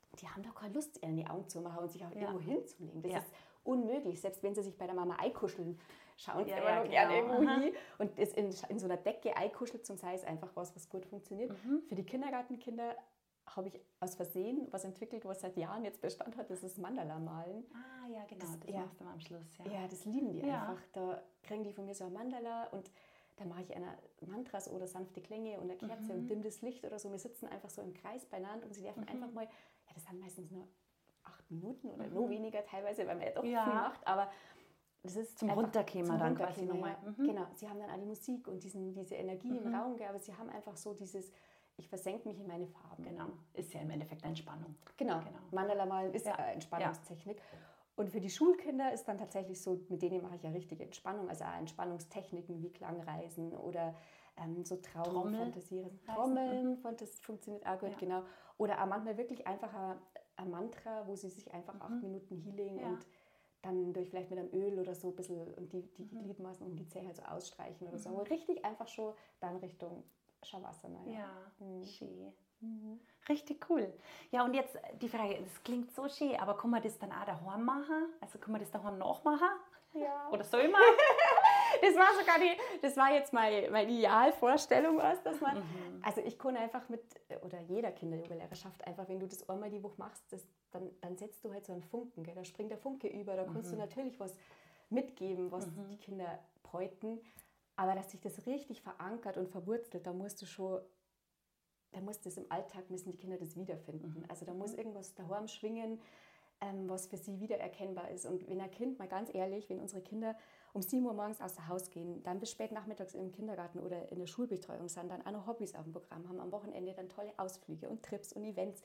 die haben doch keine Lust, in die Augen zu machen und sich auch Ja. irgendwo hinzulegen. Das Ja. ist unmöglich, selbst wenn sie sich bei der Mama einkuscheln, schauen sie Ja, immer ja, noch gerne genau. irgendwo Aha. hin und ist in so einer Decke einkuschelt, zum sei es einfach was gut funktioniert. Für die Kindergartenkinder habe ich aus Versehen was entwickelt, was seit Jahren jetzt Bestand hat, das ist Mandala-Malen. Ah, ja, genau, das ja. machst du am Schluss. Ja. Ja, das lieben die Ja. einfach. Da kriegen die von mir so ein Mandala und dann mache ich einer Mantras oder sanfte Klänge und eine Kerze und dimmes Licht oder so. Wir sitzen einfach so im Kreis beieinander und sie dürfen einfach mal, ja, das sind meistens nur 8 Minuten oder noch weniger teilweise, weil man ja doch Ja. viel macht, aber das ist Zum einfach Runterkämen dann quasi Runterkämen, nochmal. ja. Genau, sie haben dann auch die Musik und diese Energie im Raum, gell, aber sie haben einfach so dieses, ich versenke mich in meine Farben. Genau, ist ja im Endeffekt eine Entspannung. Genau. Genau. Mandala malen ist Ja. eine Entspannungstechnik. Und für die Schulkinder ist dann tatsächlich so, mit denen mache ich ja richtige Entspannung, also auch Entspannungstechniken wie Klangreisen oder so Traumfantasieren. Trommeln, das funktioniert auch gut, Ja. genau. Oder auch manchmal wirklich einfach ein Mantra, wo sie sich einfach 8 Minuten Healing Ja. und dann vielleicht mit einem Öl oder so ein bisschen und die Gliedmaßen und die Zähne so ausstreichen oder so. Aber richtig einfach schon dann Richtung Shavasana. Ja, schön. Richtig cool. Ja, und jetzt die Frage, das klingt so schön, aber kann man das dann auch daheim machen? Also kann man das daheim nachmachen? Ja. Oder soll man? Das war jetzt meine Idealvorstellung, dass man, also ich kann einfach oder jeder Kinder-Yoga-Lehrer schafft einfach, wenn du das einmal die Woche machst, dann setzt du halt so einen Funken, gell? Da springt der Funke über, da kannst du natürlich was mitgeben, was die Kinder bräuten, aber dass sich das richtig verankert und verwurzelt, da musst das im Alltag, müssen die Kinder das wiederfinden. Also da muss irgendwas daheim schwingen, was für sie wiedererkennbar ist. Und wenn ein Kind, mal ganz ehrlich, wenn unsere Kinder um 7 Uhr morgens aus dem Haus gehen, dann bis spät nachmittags im Kindergarten oder in der Schulbetreuung sind, dann auch noch Hobbys auf dem Programm haben, am Wochenende dann tolle Ausflüge und Trips und Events,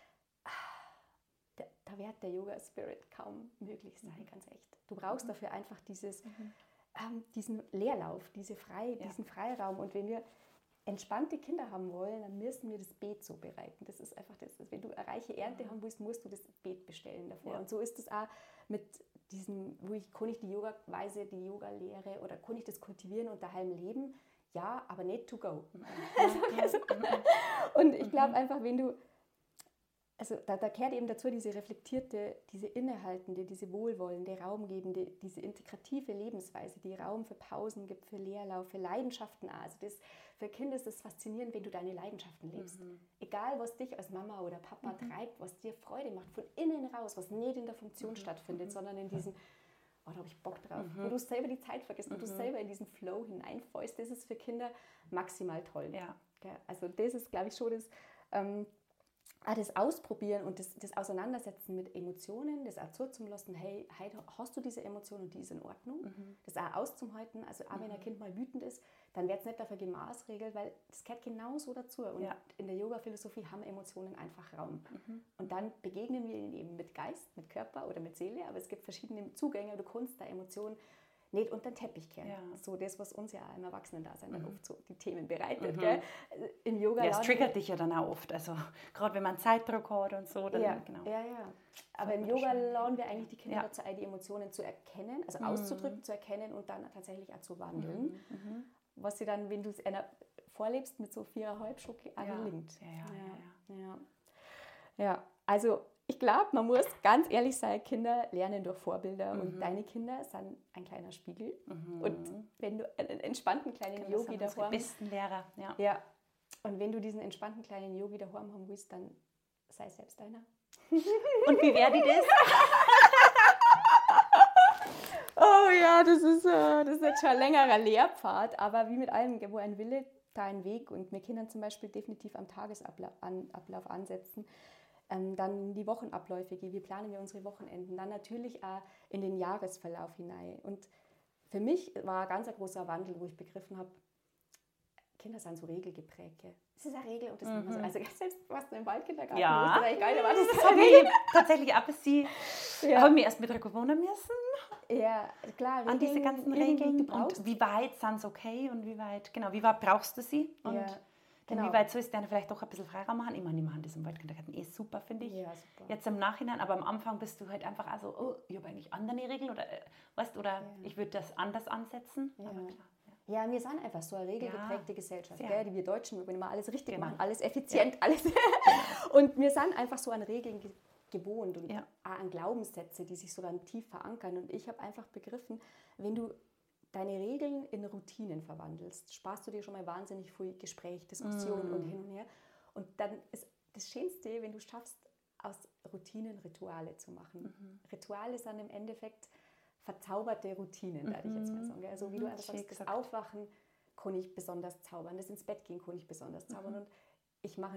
da wird der Yoga-Spirit kaum möglich sein, ganz echt. Du brauchst dafür einfach diesen Leerlauf, diesen Freiraum. Und wenn wir entspannte Kinder haben wollen, dann müssen wir das Beet so bereiten. Das ist einfach das. Wenn du eine reiche Ernte haben willst, musst du das Beet bestellen davor. Ja. Und so ist es auch mit diesem, kann ich die Yoga-Weise, die Yoga-Lehre oder kann ich das kultivieren und daheim leben? Ja, aber nicht to go. Und ich glaube einfach, wenn du, also da gehört eben dazu diese reflektierte, diese innehaltende, diese wohlwollende, raumgebende, diese integrative Lebensweise, die Raum für Pausen gibt, für Leerlauf, für Leidenschaften auch. Also für Kinder ist es faszinierend, wenn du deine Leidenschaften lebst. Egal, was dich als Mama oder Papa treibt, was dir Freude macht, von innen raus, was nicht in der Funktion stattfindet, sondern in diesem, oh, da habe ich Bock drauf, wo du selber die Zeit vergisst, wo du selber in diesen Flow hineinfällst, das ist für Kinder maximal toll. Ja. Also das ist, glaube ich, schon das Ausprobieren und das Auseinandersetzen mit Emotionen, das auch zuzulassen, hey, heute hast du diese Emotion und die ist in Ordnung, das auch auszuhalten, also auch wenn ein Kind mal wütend ist, dann wird es nicht dafür gemaßregelt, weil das gehört genauso dazu und in der Yoga-Philosophie haben Emotionen einfach Raum und dann begegnen wir ihnen eben mit Geist, mit Körper oder mit Seele, aber es gibt verschiedene Zugänge, du kannst da Emotionen nicht unter den Teppich kehren. Ja. So das, was uns ja im Erwachsenen-Dasein dann oft so die Themen bereitet. Gell? Im Yoga es triggert dich ja dann auch oft, also gerade wenn man Zeitdruck hat und so. Dann, genau. Ja. Aber im Yoga laden wir eigentlich die Kinder dazu ein, die Emotionen zu erkennen, also auszudrücken, zu erkennen und dann tatsächlich auch zu wandeln. Was sie dann, wenn du es einer vorlebst, mit so 4,5 Schoki gelingt. Ja, also ich glaube, man muss ganz ehrlich sein, Kinder lernen durch Vorbilder und deine Kinder sind ein kleiner Spiegel. Und wenn du einen entspannten kleinen Yogi daheim besten Lehrer, ja. Und wenn du diesen entspannten kleinen Yogi daheim haben willst, dann sei selbst einer. Und wie wäre das? Oh ja, das ist jetzt schon ein längerer Lehrpfad, aber wie mit allem, wo ein Wille, da ein Weg. Und wir können zum Beispiel definitiv am Tagesablauf ansetzen. Dann die Wochenabläufe, wie planen wir unsere Wochenenden, dann natürlich auch in den Jahresverlauf hinein. Und für mich war ein ganz großer Wandel, wo ich begriffen habe, Kinder sind so regelgeprägt. Es ist eine Regel und das ist immer so. Also selbst was du im Waldkindergarten wusste, eigentlich geil, aber das ist habe ich tatsächlich ab sie habe mich erst mit gewöhnen müssen. Ja, klar. Regeln, an diese ganzen Regeln. Und wie weit sind es okay und wie weit brauchst du sie? Und genau. Wie weit soll es dir vielleicht doch ein bisschen Freiraum machen? Ich meine, die machen das im Waldkindergarten super, finde ich. Ja, super. Jetzt im Nachhinein, aber am Anfang bist du halt einfach also, ich habe eigentlich andere Regeln oder ich würde das anders ansetzen. Ja. Aber klar. Ja, wir sind einfach so eine regelgeprägte Gesellschaft, gell? Die wir Deutschen, wir wollen immer alles richtig machen, alles effizient, alles. Und wir sind einfach so an Regeln gewohnt und auch an Glaubenssätze, die sich so dann tief verankern. Und ich habe einfach begriffen, wenn du deine Regeln in Routinen verwandelst, sparst du dir schon mal wahnsinnig viel Gespräch, Diskussion und hin und her. Und dann ist das Schönste, wenn du schaffst, aus Routinen Rituale zu machen. Rituale sind im Endeffekt verzauberte Routinen, würde ich jetzt mal sagen. Also wie du einfach sagst, das Aufwachen kann ich besonders zaubern, das ins Bett gehen kann ich besonders zaubern. Und ich mache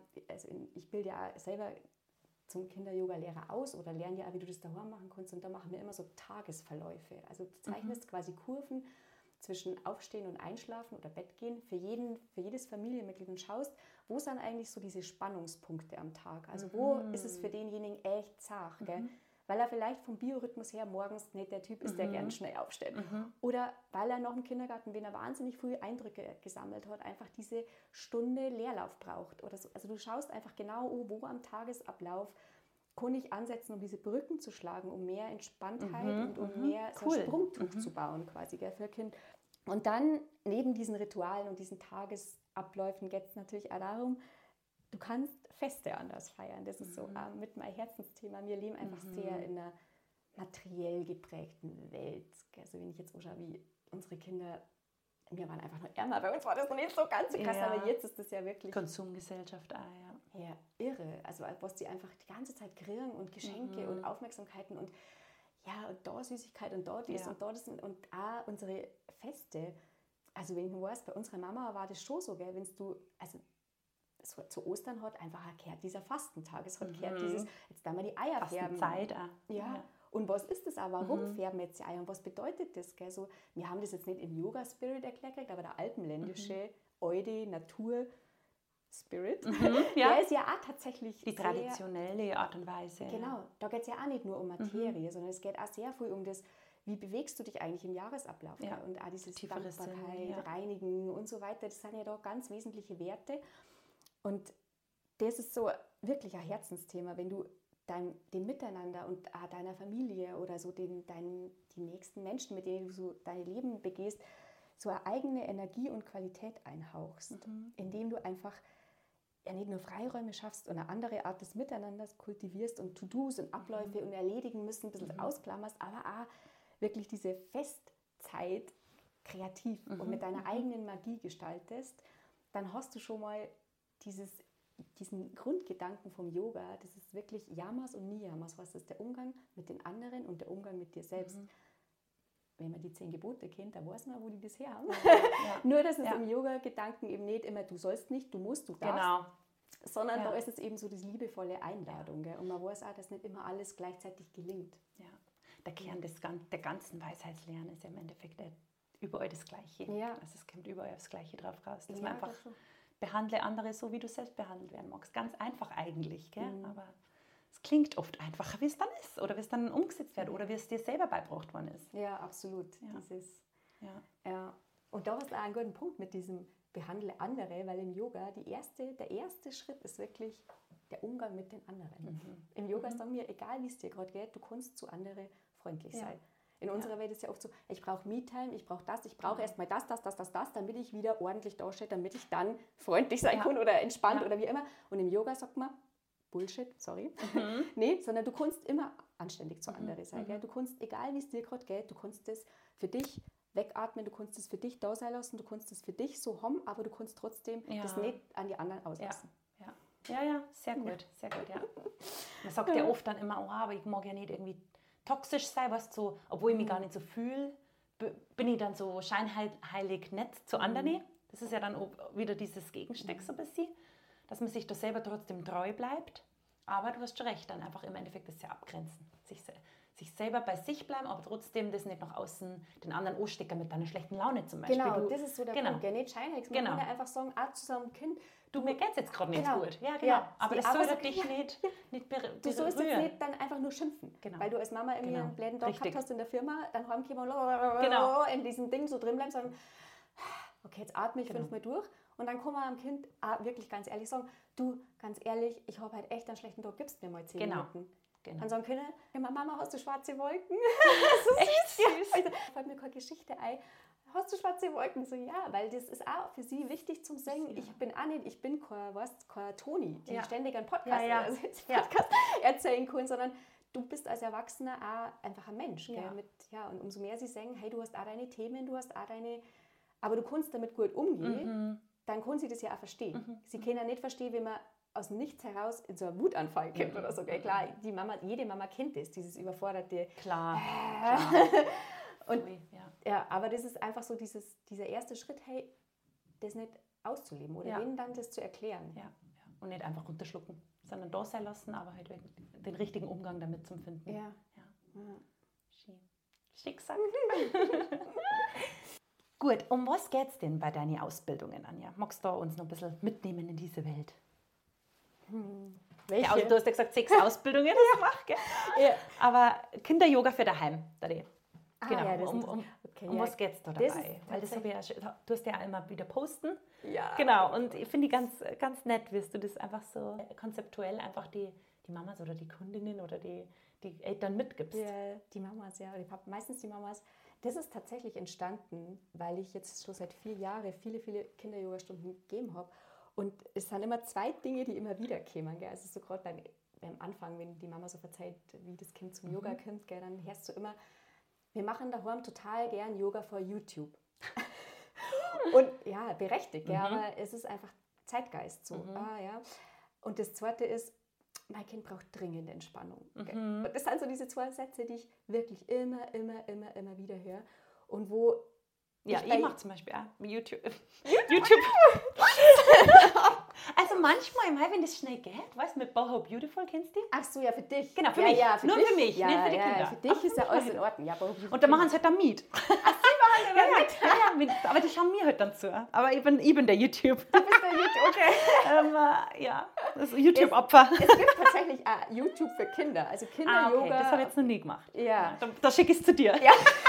ich bilde ja auch selber zum Kinder-Yoga-Lehrer aus oder lerne ja auch, wie du das daheim machen kannst. Und da machen wir immer so Tagesverläufe. Also du zeichnest quasi Kurven zwischen Aufstehen und Einschlafen oder Bettgehen für jedes Familienmitglied und schaust, wo sind eigentlich so diese Spannungspunkte am Tag? Also wo ist es für denjenigen echt zart, gell? Weil er vielleicht vom Biorhythmus her morgens nicht der Typ ist, der gern schnell aufsteht. Oder weil er noch im Kindergarten, wenn er wahnsinnig früh Eindrücke gesammelt hat, einfach diese Stunde Leerlauf braucht. Oder so. Also du schaust einfach genau, wo am Tagesablauf kann ich ansetzen, um diese Brücken zu schlagen, um mehr Entspanntheit und um mehr so ein Sprungtuch zu bauen quasi, gell, für ein Kind. Und dann neben diesen Ritualen und diesen Tagesabläufen geht es natürlich auch darum, du kannst Feste anders feiern. Das ist so mit meinem Herzensthema. Wir leben einfach sehr in einer materiell geprägten Welt. Also wenn ich jetzt anschaue, wie unsere Kinder, wir waren einfach nur ärmer, bei uns war das noch nicht so ganz so krass, aber jetzt ist das ja wirklich... Konsumgesellschaft, Ja, irre. Also was die einfach die ganze Zeit kriegen und Geschenke und Aufmerksamkeiten und da Süßigkeit und da dies und da das und auch unsere Feste. Also wenn du weißt, bei unserer Mama war das schon so, gell, wenn du, also zu Ostern hat einfach erkehrt dieser Fastentag. Es hat erkehrt dieses, jetzt da mal die Eier färben. Fastenzeit auch. Ja. Und was ist das auch? Warum färben jetzt die Eier? Und was bedeutet das? Gell? So, wir haben das jetzt nicht im Yoga-Spirit erklärt, aber der alpenländische Eude Natur-Spirit, der ist ja auch tatsächlich die traditionelle Art und Weise. Genau, da geht es ja auch nicht nur um Materie, sondern es geht auch sehr viel um das, wie bewegst du dich eigentlich im Jahresablauf? Ja. Und auch dieses Dankbarkeit, Reinigen und so weiter, das sind ja da ganz wesentliche Werte. Und das ist so wirklich ein Herzensthema, wenn du dem Miteinander und auch deiner Familie oder so die nächsten Menschen, mit denen du so dein Leben begehst, so eine eigene Energie und Qualität einhauchst, indem du einfach nicht nur Freiräume schaffst und eine andere Art des Miteinanders kultivierst und To-Dos und Abläufe und erledigen müssen, ein bisschen ausklammerst, aber auch wirklich diese Festzeit kreativ und mit deiner eigenen Magie gestaltest, dann hast du schon mal diesen Grundgedanken vom Yoga, das ist wirklich Yamas und Niyamas, was ist der Umgang mit den anderen und der Umgang mit dir selbst. Wenn man die 10 Gebote kennt, da weiß man, wo die das her haben. Nur, dass es im Yoga-Gedanken eben nicht immer, du sollst nicht, du musst, du darfst, sondern da ist es eben so diese liebevolle Einladung. Gell? Und man weiß auch, dass nicht immer alles gleichzeitig gelingt. Ja. Der Kern der ganzen Weisheitslehren ist ja im Endeffekt überall das Gleiche. Ja. Also es kommt überall aufs Gleiche drauf raus, dass man einfach behandle andere so, wie du selbst behandelt werden magst. Ganz einfach eigentlich, gell? Aber es klingt oft einfacher, wie es dann ist oder wie es dann umgesetzt wird oder wie es dir selber beigebracht worden ist. Ja, absolut. Und da hast du auch einen guten Punkt mit diesem behandle andere, weil im Yoga der erste Schritt ist wirklich der Umgang mit den anderen. Im Yoga sagen wir, egal wie es dir gerade geht, du kannst zu anderen freundlich sein. In unserer Welt ist ja oft so, ich brauche Me-Time, ich brauche das, ich brauche erstmal das, damit ich wieder ordentlich dastehe, damit ich dann freundlich sein kann oder entspannt oder wie immer. Und im Yoga sagt man, Bullshit, sorry. Nee, sondern du kannst immer anständig zu anderen sein. Gell? Du kannst, egal wie es dir gerade geht, du kannst das für dich wegatmen, du kannst es für dich da sein lassen, du kannst es für dich so haben, aber du kannst trotzdem das nicht an die anderen auslassen. Ja, sehr gut, sehr gut, ja. Man sagt ja oft dann immer, aber ich mag ja nicht irgendwie toxisch sein, weißt, so, obwohl ich mich gar nicht so fühle, bin ich dann so scheinheilig nett zu anderen. Das ist ja dann wieder dieses Gegenstück so ein bisschen, dass man sich da selber trotzdem treu bleibt. Aber du hast schon recht, dann einfach im Endeffekt das ja abgrenzen. Sich selber bei sich bleiben, aber trotzdem das nicht nach außen den anderen anstecken mit deiner schlechten Laune zum Beispiel. Genau, das ist so der Punkt. Ja, nicht scheinheilig. Man kann ja einfach sagen, zu seinem Kind, mir geht es jetzt gerade nicht gut. Ja, genau. Ja, aber das soll dich nicht berühren. Du sollst jetzt nicht dann einfach nur schimpfen. Genau. Weil du als Mama irgendwie einen bläden Tag gehabt hast in der Firma, dann heimkommen und in diesem Ding so drin bleiben und sagen, okay, jetzt atme ich 5-mal durch. Und dann kann man am Kind wirklich ganz ehrlich sagen, du, ganz ehrlich, ich habe halt echt einen schlechten Tag, gibst mir mal 10 Minuten. Genau. Dann sagen Kinder, Mama, hast du schwarze Wolken? Das ist echt süß. Da fällt mir keine Geschichte ein. hast du schwarze Wolken? So, ja, weil das ist auch für sie wichtig zum Singen. Ja. Ich bin kein Toni, die ständig einen Podcast, Ja. erzählen kann, sondern du bist als Erwachsener auch einfach ein Mensch. Ja. Gell? Und umso mehr sie sagen, hey, du hast auch deine Themen, aber du kannst damit gut umgehen, dann können sie das ja auch verstehen. Sie können ja nicht verstehen, wenn man aus dem Nichts heraus in so einen Wutanfall kommt oder so. Gell? Klar, jede Mama kennt das, dieses überforderte... Klar. Und, aber das ist einfach so dieser erste Schritt, hey, das nicht auszuleben oder wenn dann das zu erklären. Ja. Und nicht einfach runterschlucken, sondern da sein lassen, aber halt den richtigen Umgang damit zu finden. Ja. Schön. Schicksal. Gut, um was geht es denn bei deinen Ausbildungen, Anja? Magst du uns noch ein bisschen mitnehmen in diese Welt? Welche? Ja, also du hast ja gesagt, 6 Ausbildungen, das macht, gell? Ja. Aber Kinder-Yoga für daheim, genau. Ja, das Um was geht es da Das dabei? ist Weil das habe ich ja schon, du hast ja immer wieder posten. Ja. Genau, und ich finde ganz, ganz nett, wie du das einfach so konzeptuell einfach die Mamas oder die Kundinnen oder die Eltern mitgibst. Die Mamas, ja, meistens die Mamas. Das ist tatsächlich entstanden, weil ich jetzt schon seit 4 Jahren viele Kinder-Yoga-Stunden gegeben habe. Und es sind immer 2 Dinge, die immer wieder kommen. Gell? Also so gerade beim Anfang, wenn die Mama so verzeiht, wie das Kind zum Yoga kommt, gell, dann hörst du immer, wir machen daheim total gern Yoga vor YouTube. Und ja, berechtigt, gell, aber es ist einfach Zeitgeist so. Und das Zweite ist, mein Kind braucht dringend Entspannung. Gell? Und das sind so diese 2 Sätze, die ich wirklich immer wieder höre. Und wo ich mache zum Beispiel auch YouTube. YouTube. Also manchmal, wenn das schnell geht, weißt du, mit Boho Beautiful, kennst du die? Ach so, ja, für dich. Genau, für mich. Für Nur dich. für mich, ja, nicht für die Kinder. Für dich ist ja alles in Ordnung. Ja, und dann machen sie halt dann mit. Ach, sie machen dann mit? Ja, aber die schauen mir halt dann zu. Aber ich bin der YouTube. Du bist der YouTube, okay. Das YouTube-Opfer. Es gibt tatsächlich auch YouTube für Kinder. Also Kinder-Yoga. Okay. Das habe ich jetzt noch nie gemacht. Ja. Da schicke ich es zu dir. Ja.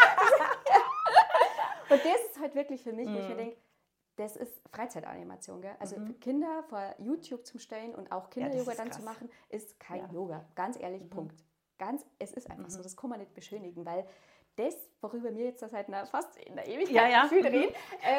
Und das ist halt wirklich für mich, wo ich mir denke, das ist Freizeitanimation. Gell? Also für Kinder vor YouTube zum Stellen und auch Kinder-Yoga dann krass zu machen, ist kein Yoga. Ganz ehrlich, Punkt. Es ist einfach so, das kann man nicht beschönigen, weil das, worüber wir jetzt seit fast in der Ewigkeit viel reden,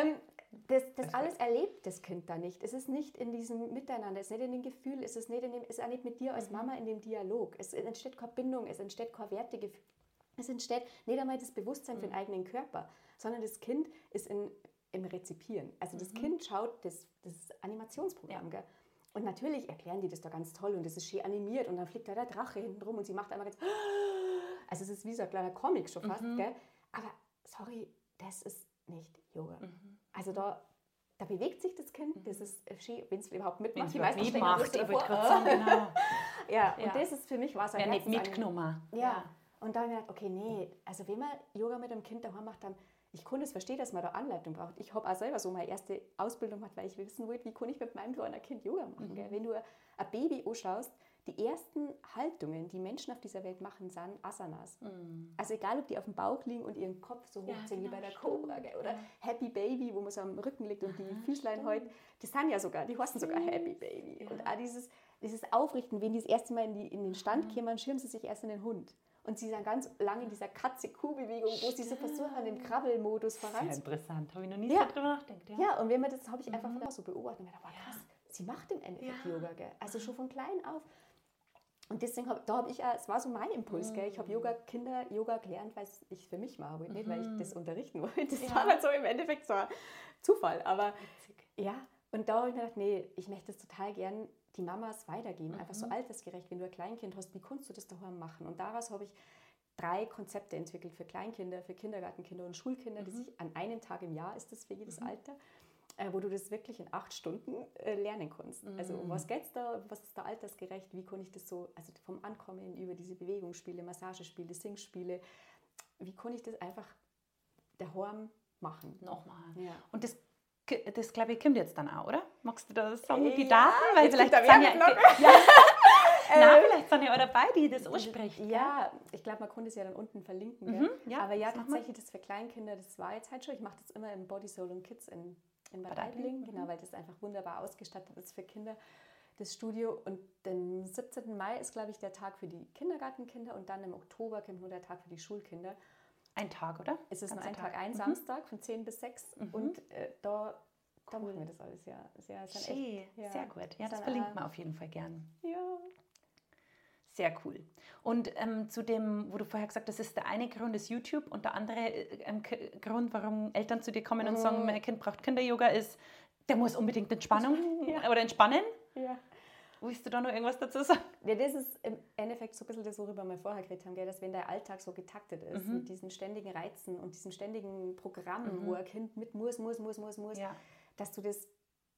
das alles erlebt das Kind da nicht. Es ist nicht in diesem Miteinander, es ist nicht in dem Gefühl, es ist auch nicht mit dir als Mama in dem Dialog. Es entsteht keine Bindung, es entsteht kein Wertegefühl. Es entsteht nicht einmal das Bewusstsein für den eigenen Körper, sondern das Kind ist im Rezipieren. Also das Kind schaut das Animationsprogramm. Gell? Und natürlich erklären die das da ganz toll und das ist schön animiert und dann fliegt da der Drache hinten rum und sie macht einmal ganz... Also es ist wie so ein kleiner Comic schon fast. Gell? Aber sorry, das ist nicht Yoga. Also da bewegt sich das Kind, das ist schön, wenn es überhaupt mitmacht. Die meisten mitmacht, ich würde gerade sagen, genau. Ja, und das ist für mich was ein nicht mitgenommen. Ja. Und dann habe ich gedacht, okay, nee, also wenn man Yoga mit einem Kind daheim macht, dann, ich kann das verstehen, dass man da Anleitung braucht. Ich habe auch selber so meine erste Ausbildung gemacht, weil ich wissen wollte, wie kann ich mit meinem kleinen Kind Yoga machen. Gell? Wenn du ein Baby anschaust, die ersten Haltungen, die Menschen auf dieser Welt machen, sind Asanas. Also egal, ob die auf dem Bauch liegen und ihren Kopf so hochziehen wie bei der Cobra, gell? Oder Happy Baby, wo man so am Rücken liegt und die Füßlein hält, die heißen sogar Happy Baby. Und auch dieses Aufrichten, wenn die das erste Mal in den Stand kämen, schirmen sie sich erst in den Hund. Und sie sind ganz lange in dieser Katze-Kuh-Bewegung, wo sie so versuchen, den Krabbelmodus voranzukommen. Sehr interessant, habe ich noch nie so drüber nachgedacht. Ja, und wenn man das habe ich einfach so beobachtet und mir gedacht, krass, sie macht im Endeffekt Yoga, gell? Also schon von klein auf. Und deswegen es war so mein Impuls, gell? Ich habe Kinder-Yoga gelernt, weil ich für mich mache, nicht weil ich das unterrichten wollte. Das war halt so im Endeffekt so ein Zufall. Aber und da habe ich mir gedacht, nee, ich möchte das total gern die Mamas weitergeben, einfach so altersgerecht. Wenn du ein Kleinkind hast, wie kannst du das daheim machen? Und daraus habe ich 3 Konzepte entwickelt für Kleinkinder, für Kindergartenkinder und Schulkinder, die sich an einem Tag im Jahr ist das für jedes Alter, wo du das wirklich in 8 Stunden lernen kannst. Also um was geht es da, was ist da altersgerecht, wie kann ich das so, also vom Ankommen über diese Bewegungsspiele, Massagespiele, Singspiele, wie kann ich das einfach daheim machen? Nochmal. Ja. Und das glaube ich, kommt jetzt dann auch, oder? Magst du das sagen, die Daten? Weil vielleicht sind vielleicht sind ja auch dabei, die das ansprechen. Ja, ich glaube, man kann das ja dann unten verlinken. Gell? Ja, aber ja, tatsächlich, das für Kleinkinder, das war jetzt halt schon. Ich mache das immer im Body, Soul und Kids in Bad Aibling, genau, weil das einfach wunderbar ausgestattet ist für Kinder, das Studio. Und am 17. Mai ist, glaube ich, der Tag für die Kindergartenkinder und dann im Oktober kommt nur der Tag für die Schulkinder. Ein Tag, oder? Es ist nur Ganzer ein Tag, ein Samstag von 10 bis 6 und da machen wir das alles, ja. Schön, ja. sehr gut. Ja, das Dann verlinkt man auf jeden Fall gern. Ja. Sehr cool. Und zu dem, wo du vorher gesagt hast, das ist der eine Grund ist YouTube und der andere Grund, warum Eltern zu dir kommen und sagen, mein Kind braucht Kinder-Yoga, ist, der muss unbedingt Entspannung oder entspannen. Ja. Willst du da noch irgendwas dazu sagen? Ja, das ist im Endeffekt so ein bisschen das, worüber wir vorher geredet haben, gell? Dass wenn der Alltag so getaktet ist, mit diesen ständigen Reizen und diesem ständigen Programm, wo ein Kind mit muss, Ja. dass du das...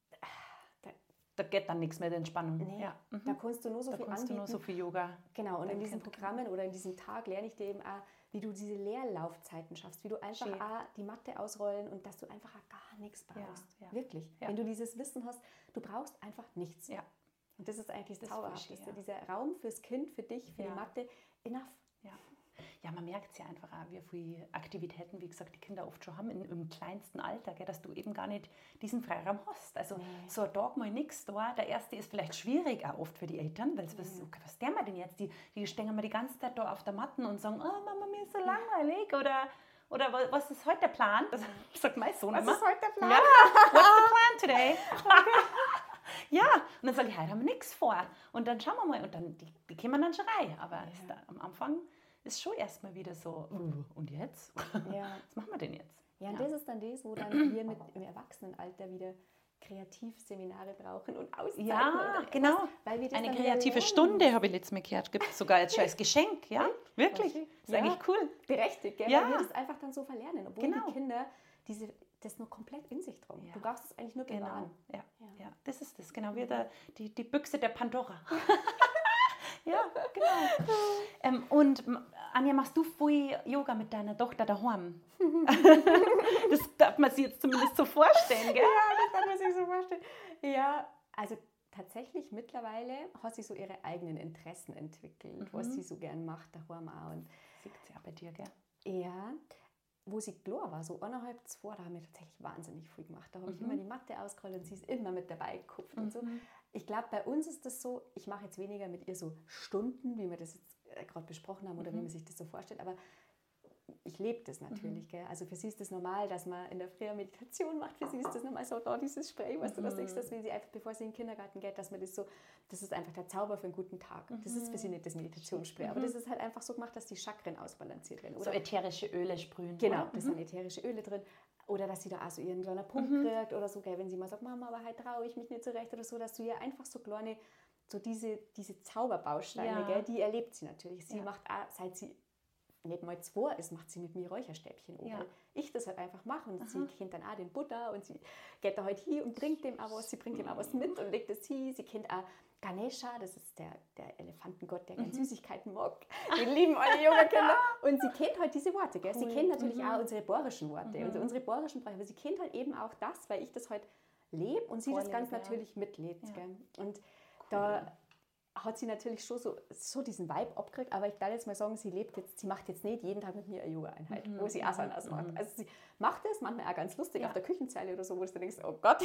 Da geht dann nichts mehr der Entspannung. Nee, Ja. da kannst du nur so Da viel kannst anbieten. du nur so viel Yoga. Genau, und in dein diesen Kind Programmen oder in diesem Tag lerne ich dir eben auch, wie du diese Leerlaufzeiten schaffst, wie du einfach Schön. auch die Matte ausrollen und dass du einfach auch gar nichts brauchst. Ja. Wirklich. Ja. Wenn du dieses Wissen hast, du brauchst einfach nichts. Ja. Und das ist eigentlich das Das ist voll Zauberhafteste. schön, ja. Dieser Raum fürs Kind, für dich, für Ja. die Matte, enough. Ja, man merkt es ja einfach auch, wie viele Aktivitäten, wie gesagt, die Kinder oft schon haben im kleinsten Alter, gell, dass du eben gar nicht diesen Freiraum hast. Also so ein Tag mal nichts da. Der erste ist vielleicht schwierig auch oft für die Eltern, weil sie wissen, okay, was der wir denn jetzt? Die stehen wir die ganze Zeit da auf der Matte und sagen, oh Mama, mir ist so langweilig oder was ist heute der Plan? Das sagt mein Sohn immer. Was ist heute der Plan? Ja, what's the plan today? Ja, und dann sage ich, heute haben wir nichts vor. Und dann schauen wir mal. Und dann, die kommen dann schon rein. Aber ist da, am Anfang ist schon erstmal wieder so, und jetzt? Ja. Was machen wir denn jetzt? Ja, und das ist dann das, wo dann wir im Erwachsenenalter wieder Kreativseminare brauchen und Auszeiten. Ja, und genau. Weil wir das Eine dann wieder kreative lernen. Stunde habe ich letztes Mal gehört. Gibt es sogar jetzt schon als Geschenk, ja? Wirklich. schön. Ist Ja. eigentlich cool. Berechtigt, gell? Ja. Weil wir das einfach dann so verlernen, obwohl Genau. die Kinder das nur komplett in sich tragen. Ja. Du brauchst es eigentlich nur bewahren. Genau. Ja, das ist das. Genau wie die Büchse der Pandora. Ja, genau. Und Anja, machst du viel Yoga mit deiner Tochter daheim? Das darf man sich jetzt zumindest so vorstellen, gell? Ja, das kann man sich so vorstellen. Ja, also tatsächlich mittlerweile hat sie so ihre eigenen Interessen entwickelt, was sie so gern macht daheim auch. Und Sieht sie ja bei dir, gell? ja, wo sie klar war, so 1,5, 2, da haben wir tatsächlich wahnsinnig viel gemacht. Da habe ich immer die Matte ausgerollt und sie ist immer mit dabei gekupft und so. Ich glaube, bei uns ist das so, ich mache jetzt weniger mit ihr so Stunden, wie wir das jetzt gerade besprochen haben oder wie man sich das so vorstellt, aber ich lebe das natürlich. Gell? Also für sie ist das normal, dass man in der Früh Meditation macht. Für sie ist das normal so, da dieses Spray, was du da siehst, dass wenn sie einfach, bevor sie in den Kindergarten geht, dass man das so, das ist einfach der Zauber für einen guten Tag. Das ist für sie nicht das Meditationsspray, aber das ist halt einfach so gemacht, dass die Chakren ausbalanciert werden. So ätherische Öle sprühen. Genau, oder? da sind ätherische Öle drin. Oder dass sie da auch so ihren kleinen Punkt kriegt oder so, gell, wenn sie mal sagt, Mama, aber heute traue ich mich nicht zurecht oder so, dass du ihr einfach so kleine, so diese Zauberbausteine, Ja. gell, die erlebt sie natürlich. Sie Ja. macht auch, seit sie nicht mal 2 ist, macht sie mit mir Räucherstäbchen. Ja. Weil ich das halt einfach mache und sie kennt dann auch den Butter und sie geht da halt hin und bringt dem auch was, sie bringt ihm auch was mit und legt es hin. Sie kennt auch Ganesha, das ist der Elefantengott, der gerne Süßigkeiten mag. Den lieben alle Yoga-Kinder. Und sie kennt halt diese Worte. Gell? Sie kennt natürlich auch unsere bohrischen Worte, unsere bohrischen Sprache, aber sie kennt halt eben auch das, weil ich das halt lebe und sie das ganz Vorlebe, ja. natürlich mitlebt. Gell? Und da hat sie natürlich schon so diesen Vibe abgekriegt, aber ich darf jetzt mal sagen, sie macht jetzt nicht jeden Tag mit mir eine Yoga-Einheit, wo sie Asanas macht. Also sie macht es manchmal auch ganz lustig auf der Küchenzeile oder so, wo du dann denkst, oh Gott.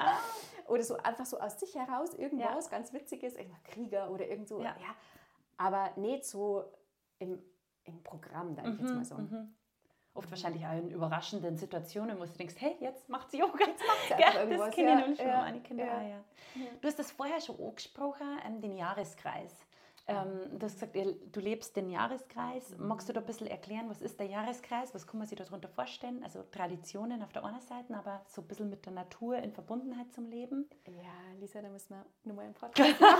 Oder so einfach so aus sich heraus irgendwas ganz Witziges, irgendein Krieger oder irgend so. Ja. Aber nicht so im Programm, darf ich jetzt mal sagen. Oft wahrscheinlich auch in überraschenden Situationen, wo du denkst, hey, jetzt macht sie Yoga. Jetzt macht sie einfach irgendwas, das kennen ja. nun schon Ja. meine Kinder auch, ja. Du hast das vorher schon angesprochen, den Jahreskreis. Du hast gesagt, du lebst den Jahreskreis. Magst du da ein bisschen erklären, was ist der Jahreskreis? Was kann man sich darunter vorstellen? Also Traditionen auf der einen Seite, aber so ein bisschen mit der Natur in Verbundenheit zum Leben. Ja, Lisa, da müssen wir nochmal einen Podcast machen.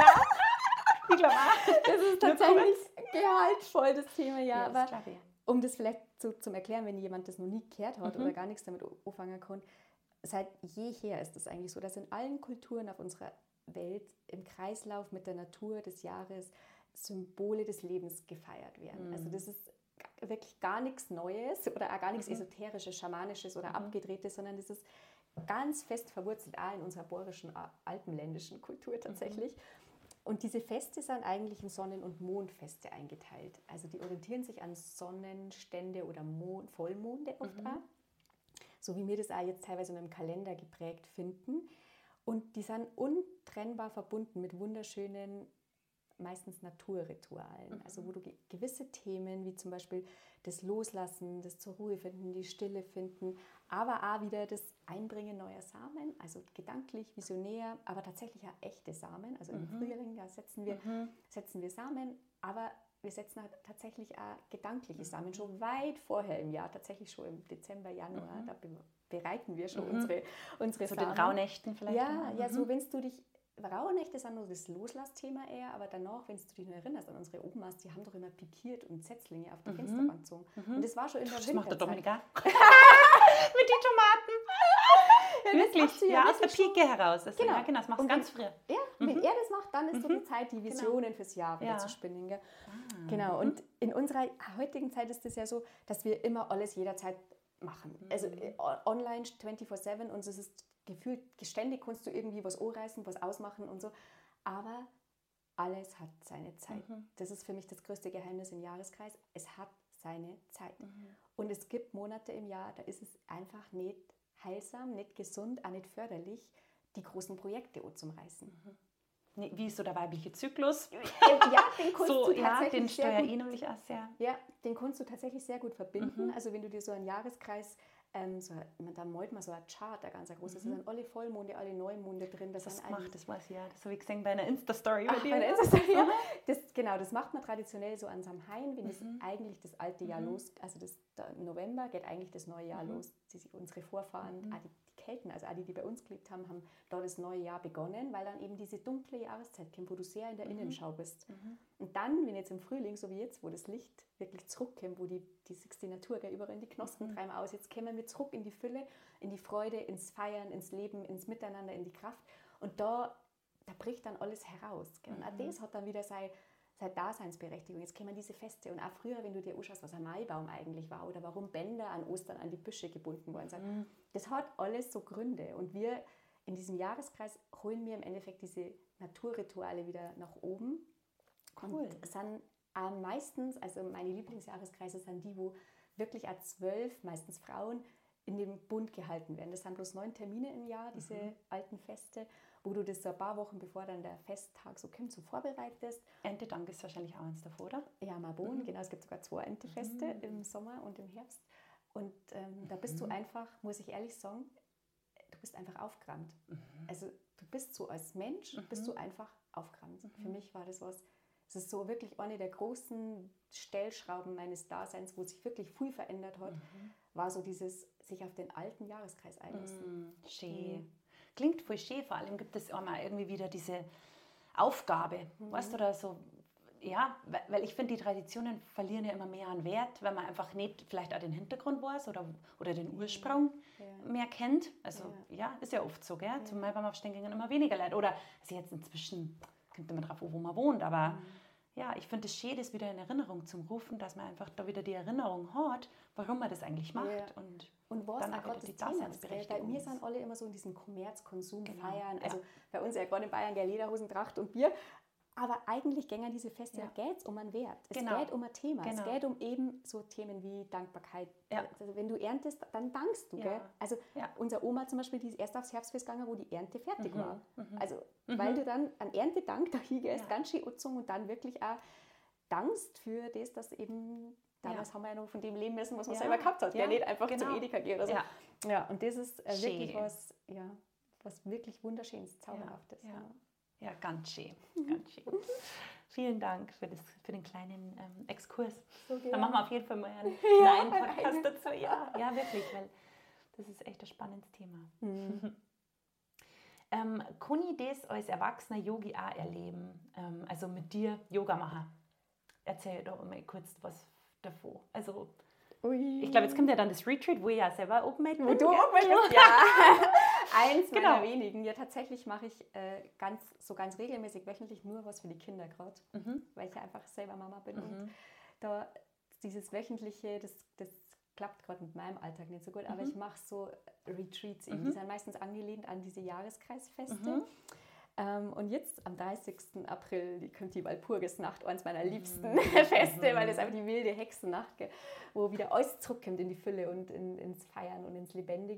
Ich glaube auch. Das ist tatsächlich gehaltvoll, das Thema, Ja, aber das glaube ich. um das vielleicht zum Erklären, wenn jemand das noch nie gehört hat oder gar nichts damit anfangen kann, seit jeher ist es eigentlich so, dass in allen Kulturen auf unserer Welt im Kreislauf mit der Natur des Jahres Symbole des Lebens gefeiert werden. Also das ist wirklich gar nichts Neues oder auch gar nichts Esoterisches, Schamanisches oder Abgedrehtes, sondern das ist ganz fest verwurzelt auch in unserer bohrischen, alpenländischen Kultur tatsächlich. Und diese Feste sind eigentlich in Sonnen- und Mondfeste eingeteilt. Also die orientieren sich an Sonnenstände oder Vollmonde oft auch. So wie wir das auch jetzt teilweise in einem Kalender geprägt finden. Und die sind untrennbar verbunden mit wunderschönen meistens Naturritualen, also wo du gewisse Themen wie zum Beispiel das Loslassen, das zur Ruhe finden, die Stille finden, aber auch wieder das Einbringen neuer Samen, also gedanklich, visionär, aber tatsächlich auch echte Samen. Also im Frühling, da setzen wir Samen, aber wir setzen halt tatsächlich auch gedankliche Samen schon weit vorher im Jahr, tatsächlich schon im Dezember, Januar, da bereiten wir schon unsere so Samen. den Rauhnächten vielleicht. Ja, so wenn du dich, Rauhnächte sind nur das Loslassthema eher, aber danach, wenn du dich noch erinnerst an unsere Omas, die haben doch immer pikiert und Setzlinge auf die Fensterbank gezogen. Und das war schon in der Winterzeit. Das macht der Dominika. Mit den Tomaten. Ja, wirklich, ja, aus der Pike heraus. Das, genau. Ja, genau, das machst du ganz früh. Ja, wenn er das macht, dann ist so die Zeit, die Visionen fürs Jahr wieder zu spinnen. Gell? Genau, und in unserer heutigen Zeit ist es ja so, dass wir immer alles jederzeit machen. Also online 24/7 und es ist gefühlt, ständig kannst du irgendwie was anreißen, was ausmachen und so. Aber alles hat seine Zeit. Das ist für mich das größte Geheimnis im Jahreskreis. Es hat seine Zeit. Und es gibt Monate im Jahr, da ist es einfach nicht heilsam, nicht gesund, auch nicht förderlich, die großen Projekte anzureißen. Nee, wie ist so der weibliche Zyklus? Ja, den kannst So, du ja, tatsächlich den sehr steuere gut. ich nämlich auch sehr. Ja, den kannst du tatsächlich sehr gut verbinden. Also wenn du dir so einen Jahreskreis, da malt man so ein Chart, ein ganz großes, da sind alle Vollmonde, alle Neumonde drin. Das gemacht, das weiß ich ja. Das habe ich gesehen bei einer Insta-Story bei dir. Bei der Insta-Story, ja. Das macht man traditionell so an Samhain, wenn das eigentlich das alte Jahr also der November geht eigentlich das neue Jahr los. Unsere Vorfahren, auch die Kelten, also auch die bei uns gelebt haben, haben da das neue Jahr begonnen, weil dann eben diese dunkle Jahreszeit kommt, wo du sehr in der Innenschau bist. Und dann, wenn jetzt im Frühling, so wie jetzt, wo das Licht wirklich zurückkommt, wo die Natur überall in die Knospen treiben aus, jetzt kommen wir zurück in die Fülle, in die Freude, ins Feiern, ins Leben, ins Miteinander, in die Kraft. Und da bricht dann alles heraus. Gell? Und auch das hat dann wieder seine Daseinsberechtigung. Jetzt kommen diese Feste. Und auch früher, wenn du dir anschaust, was ein Maibaum eigentlich war oder warum Bänder an Ostern an die Büsche gebunden worden sind, das hat alles so Gründe. Und wir in diesem Jahreskreis holen wir im Endeffekt diese Naturrituale wieder nach oben. Cool. Und sind meistens, also meine Lieblingsjahreskreise sind die, wo wirklich auch 12, meistens Frauen, in dem Bund gehalten werden. Das sind bloß 9 Termine im Jahr, diese alten Feste, wo du das so ein paar Wochen bevor dann der Festtag so kommt, so vorbereitest. Erntedank ist wahrscheinlich auch eins davor, oder? Ja, Marbon, genau, es gibt sogar 2 Erntefeste im Sommer und im Herbst. Und da bist du einfach, muss ich ehrlich sagen, du bist einfach aufgeräumt. Also du bist so als Mensch, bist du einfach aufgeräumt. Für mich war das was, es ist so wirklich eine der großen Stellschrauben meines Daseins, wo sich wirklich viel verändert hat, war so dieses sich auf den alten Jahreskreis einlassen. Schön. Klingt voll schön, vor allem gibt es auch mal irgendwie wieder diese Aufgabe, weißt du, oder so, ja, weil ich finde, die Traditionen verlieren ja immer mehr an Wert, wenn man einfach nicht vielleicht auch den Hintergrund weiß oder den Ursprung mehr kennt. Also ja, ist ja oft so, gell? Zumal beim Aufstehen gingen immer weniger Leute. Oder also jetzt inzwischen, kommt immer drauf, wo man wohnt, aber ja, ich finde es schön, das wieder in Erinnerung zu rufen, dass man einfach da wieder die Erinnerung hat, warum man das eigentlich macht. Ja. Und was dann auch gerade das Thema ist, weil wir sind alle immer so in diesem Kommerzkonsum feiern. Also bei uns ja gerade in Bayern Lederhosen, Tracht und Bier. Aber eigentlich gehen diese Feste, geht es um einen Wert. Es geht um ein Thema. Es geht um eben so Themen wie Dankbarkeit. Also wenn du erntest, dann dankst du. Gell? Also unsere Oma zum Beispiel, die ist erst aufs Herbstfest gegangen, wo die Ernte fertig war. Also weil du dann an Erntedank da hingehst, ganz schön Utzung und dann wirklich auch dankst für das, dass eben damals haben wir ja noch von dem leben müssen, was man selber gehabt hat. Ja, nicht einfach zum Edeka gehen oder so. Ja, und das ist wirklich was wirklich Wunderschönes, Zauberhaftes. Ja, ganz schön. Ganz schön. Vielen Dank für den kleinen Exkurs. So dann machen wir auf jeden Fall mal einen kleinen Podcast dazu. Ja, wirklich, weil das ist echt ein spannendes Thema. Kann ich das als erwachsener Yogi auch erleben? Also mit dir Yoga machen? Erzähl doch mal kurz was davon. Also, ich glaube, jetzt kommt ja dann das Retreat, wo ich ja selber Open Made bin. Wo du Open Made bist, ja. Eins meiner wenigen. Ja, tatsächlich mache ich ganz regelmäßig wöchentlich nur was für die Kinder gerade, weil ich ja einfach selber Mama bin. Und da dieses Wöchentliche, das klappt gerade mit meinem Alltag nicht so gut, aber ich mache so Retreats eben. Die sind meistens angelehnt an diese Jahreskreisfeste. Und jetzt am 30. April kommt die Walpurgisnacht, eines meiner liebsten Feste, weil es einfach die wilde Hexennacht, wo wieder alles zurückkommt in die Fülle und ins Feiern und ins Lebendige. Und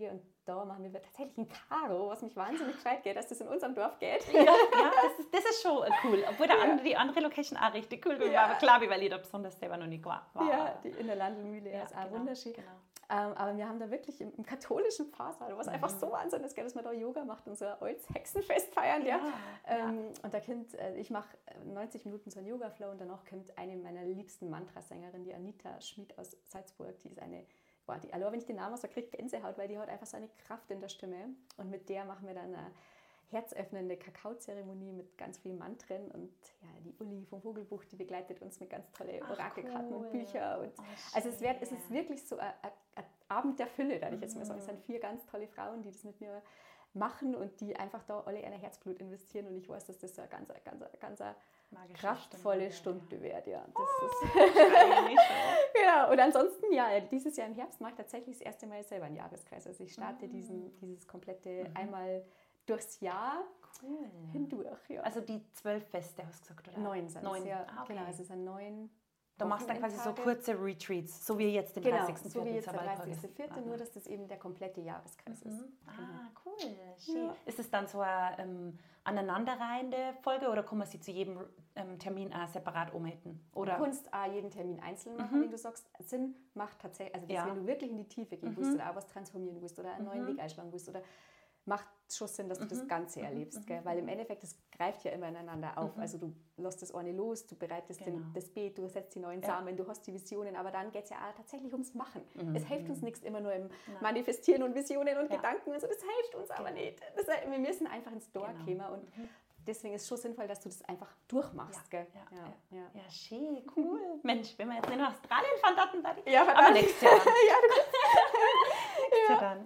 da machen wir tatsächlich ein Karo, was mich wahnsinnig freut, dass das in unserem Dorf geht. Ja, das ist schon cool. Obwohl die andere Location auch richtig cool war. Aber klar, weil jeder besonders selber noch nicht war. Ja, die in der Landelmühle ist auch wunderschön. Genau. Aber wir haben da wirklich im katholischen Pfarrsaal, was einfach so Wahnsinn ist, dass man da Yoga macht und so ein altes Hexenfest feiern. Und da kommt, ich mache 90 Minuten so einen Yoga-Flow und danach kommt eine meiner liebsten Mantrasängerinnen, die Anita Schmid aus Salzburg. Die ist allein wenn ich den Namen sage, kriege ich Gänsehaut, weil die hat einfach so eine Kraft in der Stimme. Und mit der machen wir dann eine herzöffnende Kakaozeremonie mit ganz vielen Mantren. Und ja, die Uli vom Vogelbuch, die begleitet uns mit ganz tollen Orakelkarten und Büchern. Und also es ist wirklich so ein Abend der Fülle, darf ich jetzt mal sagen. Es sind 4 ganz tolle Frauen, die das mit mir machen und die einfach da alle ihr Herzblut investieren. Und ich weiß, dass das so eine ganz kraftvolle Stunde wird. Ja. Das ist ja, und ansonsten, dieses Jahr im Herbst mache ich tatsächlich das erste Mal selber einen Jahreskreis. Also ich starte dieses komplette einmal durchs Jahr hindurch. Ja. Also die 12 Feste, hast du gesagt, oder? 9 sind 9. ja. Okay. Genau, es sind 9. Da machst du dann quasi so kurze Retreats, so wie jetzt den 30.04. So wie jetzt der 30.04., nur dass das eben der komplette Jahreskreis ist. Cool, schön. Ja. Ist es dann so eine aneinanderreihende Folge oder kann man sie zu jedem Termin auch separat umhitten? Oder? Du kannst auch jeden Termin einzeln machen, wenn du sagst, Sinn macht tatsächlich, also wenn du wirklich in die Tiefe gehen willst oder auch was transformieren willst oder einen neuen Weg einschlagen willst oder macht schon Sinn, dass du das Ganze erlebst, gell? Weil im Endeffekt, das greift ja immer ineinander auf. Also du lässt das eine los, du bereitest das Beet, du setzt die neuen Samen, du hast die Visionen, aber dann geht es ja auch tatsächlich ums Machen. Es hilft uns nichts immer nur im Manifestieren und Visionen und Gedanken und so, das hilft uns aber nicht. Wir müssen einfach ins Tor kommen und deswegen ist es schon sinnvoll, dass du das einfach durchmachst. Gell? Ja, schön, cool. Mensch, wenn wir jetzt nicht nach Australien fahren, dann aber nächstes Jahr dann.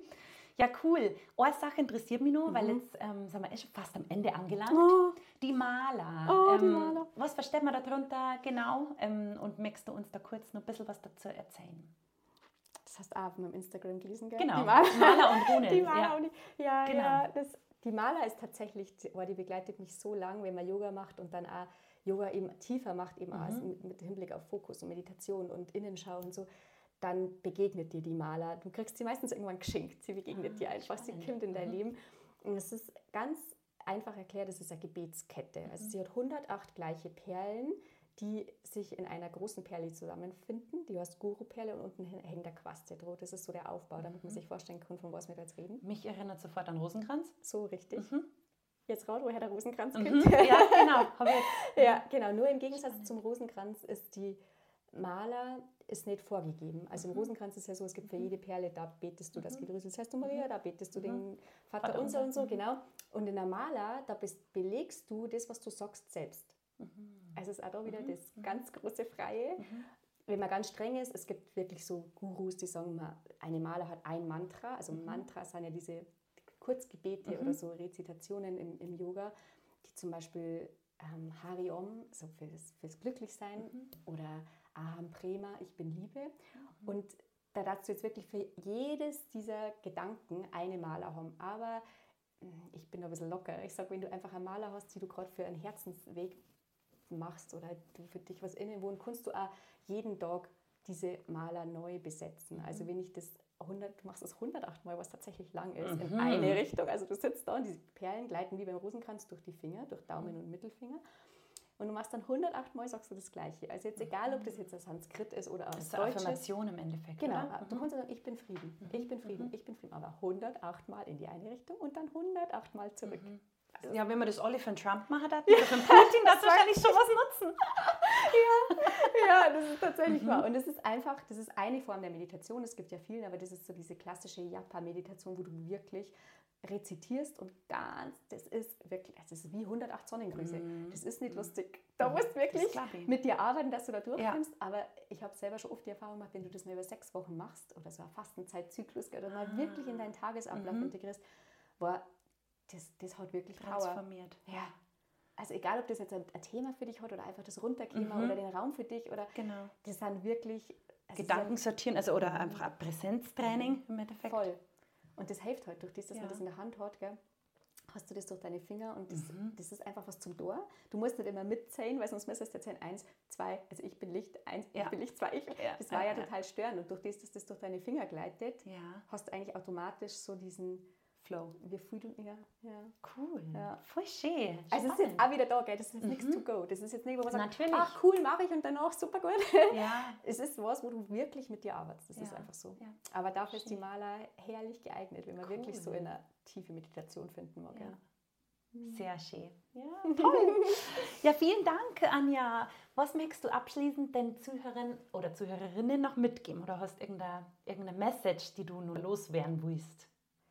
Ja, cool. Eine Sache interessiert mich noch, weil jetzt sind wir schon fast am Ende angelangt. Die Maler. Die Maler. Was versteht man darunter genau? Und möchtest du uns da kurz noch ein bisschen was dazu erzählen? Das hast du auch auf meinem Instagram gelesen, gell? Genau, die Maler und Rune. Die Maler genau. Die Maler ist tatsächlich, die begleitet mich so lang, wenn man Yoga macht und dann auch Yoga eben tiefer macht, eben auch mit Hinblick auf Fokus und Meditation und Innenschau und so. Dann begegnet dir die Maler. Du kriegst sie meistens irgendwann geschenkt. Sie begegnet dir einfach, sie kommt in dein Leben. Und es ist ganz einfach erklärt, es ist eine Gebetskette. Also sie hat 108 gleiche Perlen, die sich in einer großen Perle zusammenfinden. Die heißt Guru-Perle und unten hängt der Quastet rot. Das ist so der Aufbau, damit man sich vorstellen kann, von was wir da jetzt reden. Mich erinnert sofort an Rosenkranz. So, richtig. Jetzt rat, woher der Rosenkranz kommt. Ja, genau. Ja, genau. Nur im Gegensatz zum Rosenkranz ist die Maler ist nicht vorgegeben. Also im Rosenkranz ist ja so, es gibt für jede Perle, da betest du das Gedrüsel, heißt du Maria, da betest du den Vater unser und so, genau. Und in der Maler, da belegst du das, was du sagst, selbst. Also es ist auch da wieder das ganz große Freie. Wenn man ganz streng ist, es gibt wirklich so Gurus, die sagen, eine Maler hat ein Mantra. Also Mantras sind ja diese Kurzgebete oder so Rezitationen im Yoga, die zum Beispiel Hari Om, so fürs Glücklichsein oder Aham Prema, ich bin Liebe. Und da darfst du jetzt wirklich für jedes dieser Gedanken eine Maler haben. Aber ich bin da ein bisschen locker. Ich sage, wenn du einfach eine Maler hast, die du gerade für einen Herzensweg machst oder du für dich was innen wohnt, kannst du auch jeden Tag diese Maler neu besetzen. Also wenn ich das du machst das 108 Mal, was tatsächlich lang ist, in eine Richtung. Also du sitzt da und diese Perlen gleiten wie beim Rosenkranz durch die Finger, durch Daumen und Mittelfinger. Und du machst dann 108 Mal, sagst du das Gleiche. Also jetzt egal, ob das jetzt ein Sanskrit ist oder ein Deutsch ist. Das ist eine Affirmation im Endeffekt, genau. Oder? Du kannst sagen, ich bin Frieden, ich bin Frieden, ich bin Frieden. Aber 108 Mal in die eine Richtung und dann 108 Mal zurück. Ja, wenn man das alle für einen Trump machen hat, oder für einen Putin, das wahrscheinlich schon was nutzen. Ja, das ist tatsächlich wahr. Und das ist einfach, das ist eine Form der Meditation. Es gibt ja viele, aber das ist so diese klassische Japa-Meditation, wo du wirklich rezitierst und das ist wirklich, das ist wie 108 Sonnengrüße. Das ist nicht lustig. Da musst du wirklich mit dir arbeiten, dass du da durchkommst. Ja. Aber ich habe selber schon oft die Erfahrung gemacht, wenn du das mal über 6 Wochen machst oder so einen Fastenzeitzyklus oder mal wirklich in deinen Tagesablauf integrierst, das hat wirklich Power. Transformiert. Ja. Also egal, ob das jetzt ein Thema für dich hat oder einfach das Runterkämen oder den Raum für dich oder das sind wirklich Gedanken sortieren, also oder einfach ein Präsenztraining im Endeffekt. Voll. Und das hilft halt durch das, dass man das in der Hand hat. Gell? hast du das durch deine Finger und das ist einfach was zum Tor. Du musst nicht immer mitzählen, weil sonst müsstest du erzählen, 1, 2, also ich bin Licht, 1, ich bin Licht, 2, ich. Das war ja total störend. Und durch das, dass das durch deine Finger gleitet, hast du eigentlich automatisch so diesen Flow. Wir fühlen, Cool, voll schön. Also es ist jetzt auch wieder da, gell? Das ist jetzt nichts to go. Das ist jetzt nicht, wo man sagt, Natürlich. ach cool, mache ich und danach super gut. Ja. Es ist was, wo du wirklich mit dir arbeitest. Das ist einfach so. Ja. Aber dafür ist die Maler herrlich geeignet, wenn man wirklich so in eine tiefe Meditation finden mag. Ja. Sehr schön. Ja, toll. Ja, vielen Dank, Anja. Was möchtest du abschließend den Zuhörern oder Zuhörerinnen noch mitgeben? Oder hast irgendeine Message, die du nur loswerden willst?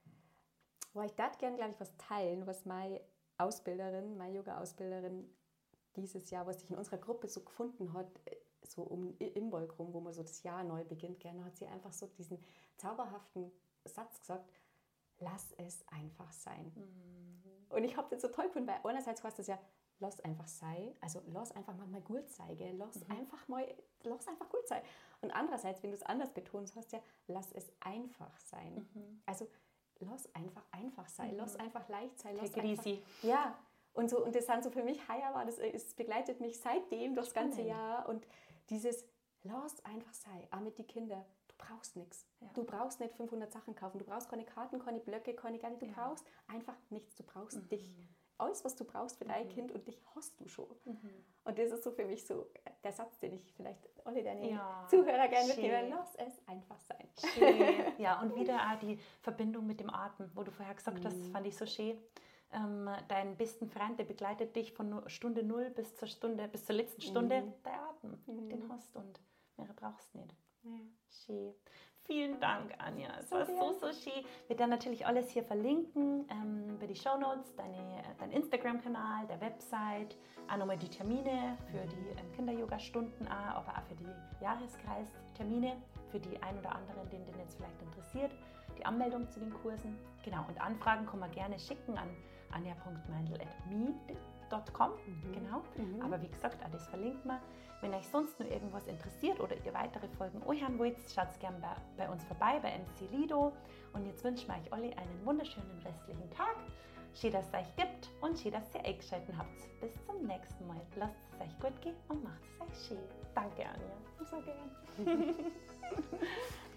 Ich darf gerne, glaube ich, was teilen, was meine Yoga-Ausbilderin dieses Jahr, was sich in unserer Gruppe so gefunden hat, so um Imbolg rum, wo man so das Jahr neu beginnt, gerne hat sie einfach so diesen zauberhaften Satz gesagt, lass es einfach sein. Und ich habe das so toll gefunden, weil einerseits heißt das ja, lass einfach sein, also lass einfach mal gut sein, gell? Lass einfach gut sein. Und andererseits, wenn du es anders betonst, heißt ja, lass es einfach sein. Also lass einfach sein, lass einfach leicht sein. Lass Take it einfach, easy. Ja, und das sind so für mich heuer es begleitet mich seitdem das ganze Jahr und dieses lass einfach sein, auch mit den Kindern, du brauchst nichts. Ja. Du brauchst nicht 500 Sachen kaufen, du brauchst keine Karten, keine Blöcke, du brauchst einfach nichts, du brauchst dich. Alles, was du brauchst für dein Kind und dich hast du schon. Und das ist so für mich so der Satz, den ich vielleicht alle deine Zuhörer gerne mitnehmen. Lass es einfach sein. Schön. Ja, und wieder auch die Verbindung mit dem Atem, wo du vorher gesagt hast, das fand ich so schön. Deinen besten Freund, der begleitet dich von Stunde 0 bis zur letzten Stunde. Der Atem, den hast du und mehr brauchst du nicht. Ja. Schön. Vielen Dank, Anja. Es war so schön. Wir werden natürlich alles hier verlinken bei die Shownotes, dein Instagram-Kanal, der Website, auch nochmal die Termine für die Kinder-Yoga-Stunden, aber auch für die Jahreskreistermine, für die ein oder anderen, den jetzt vielleicht interessiert, die Anmeldung zu den Kursen. Genau, und Anfragen kann man gerne schicken an anja.meindl@me.com. Genau, aber wie gesagt, auch das verlinkt man. Wenn euch sonst noch irgendwas interessiert oder ihr weitere Folgen anhören wollt, schaut gerne bei uns vorbei, bei MC Lido. Und jetzt wünschen wir euch alle einen wunderschönen restlichen Tag. Schön, dass es euch gibt und schön, dass ihr eingeschaltet habt. Bis zum nächsten Mal. Lasst es euch gut gehen und macht es euch schön. Danke, Anja. So gern.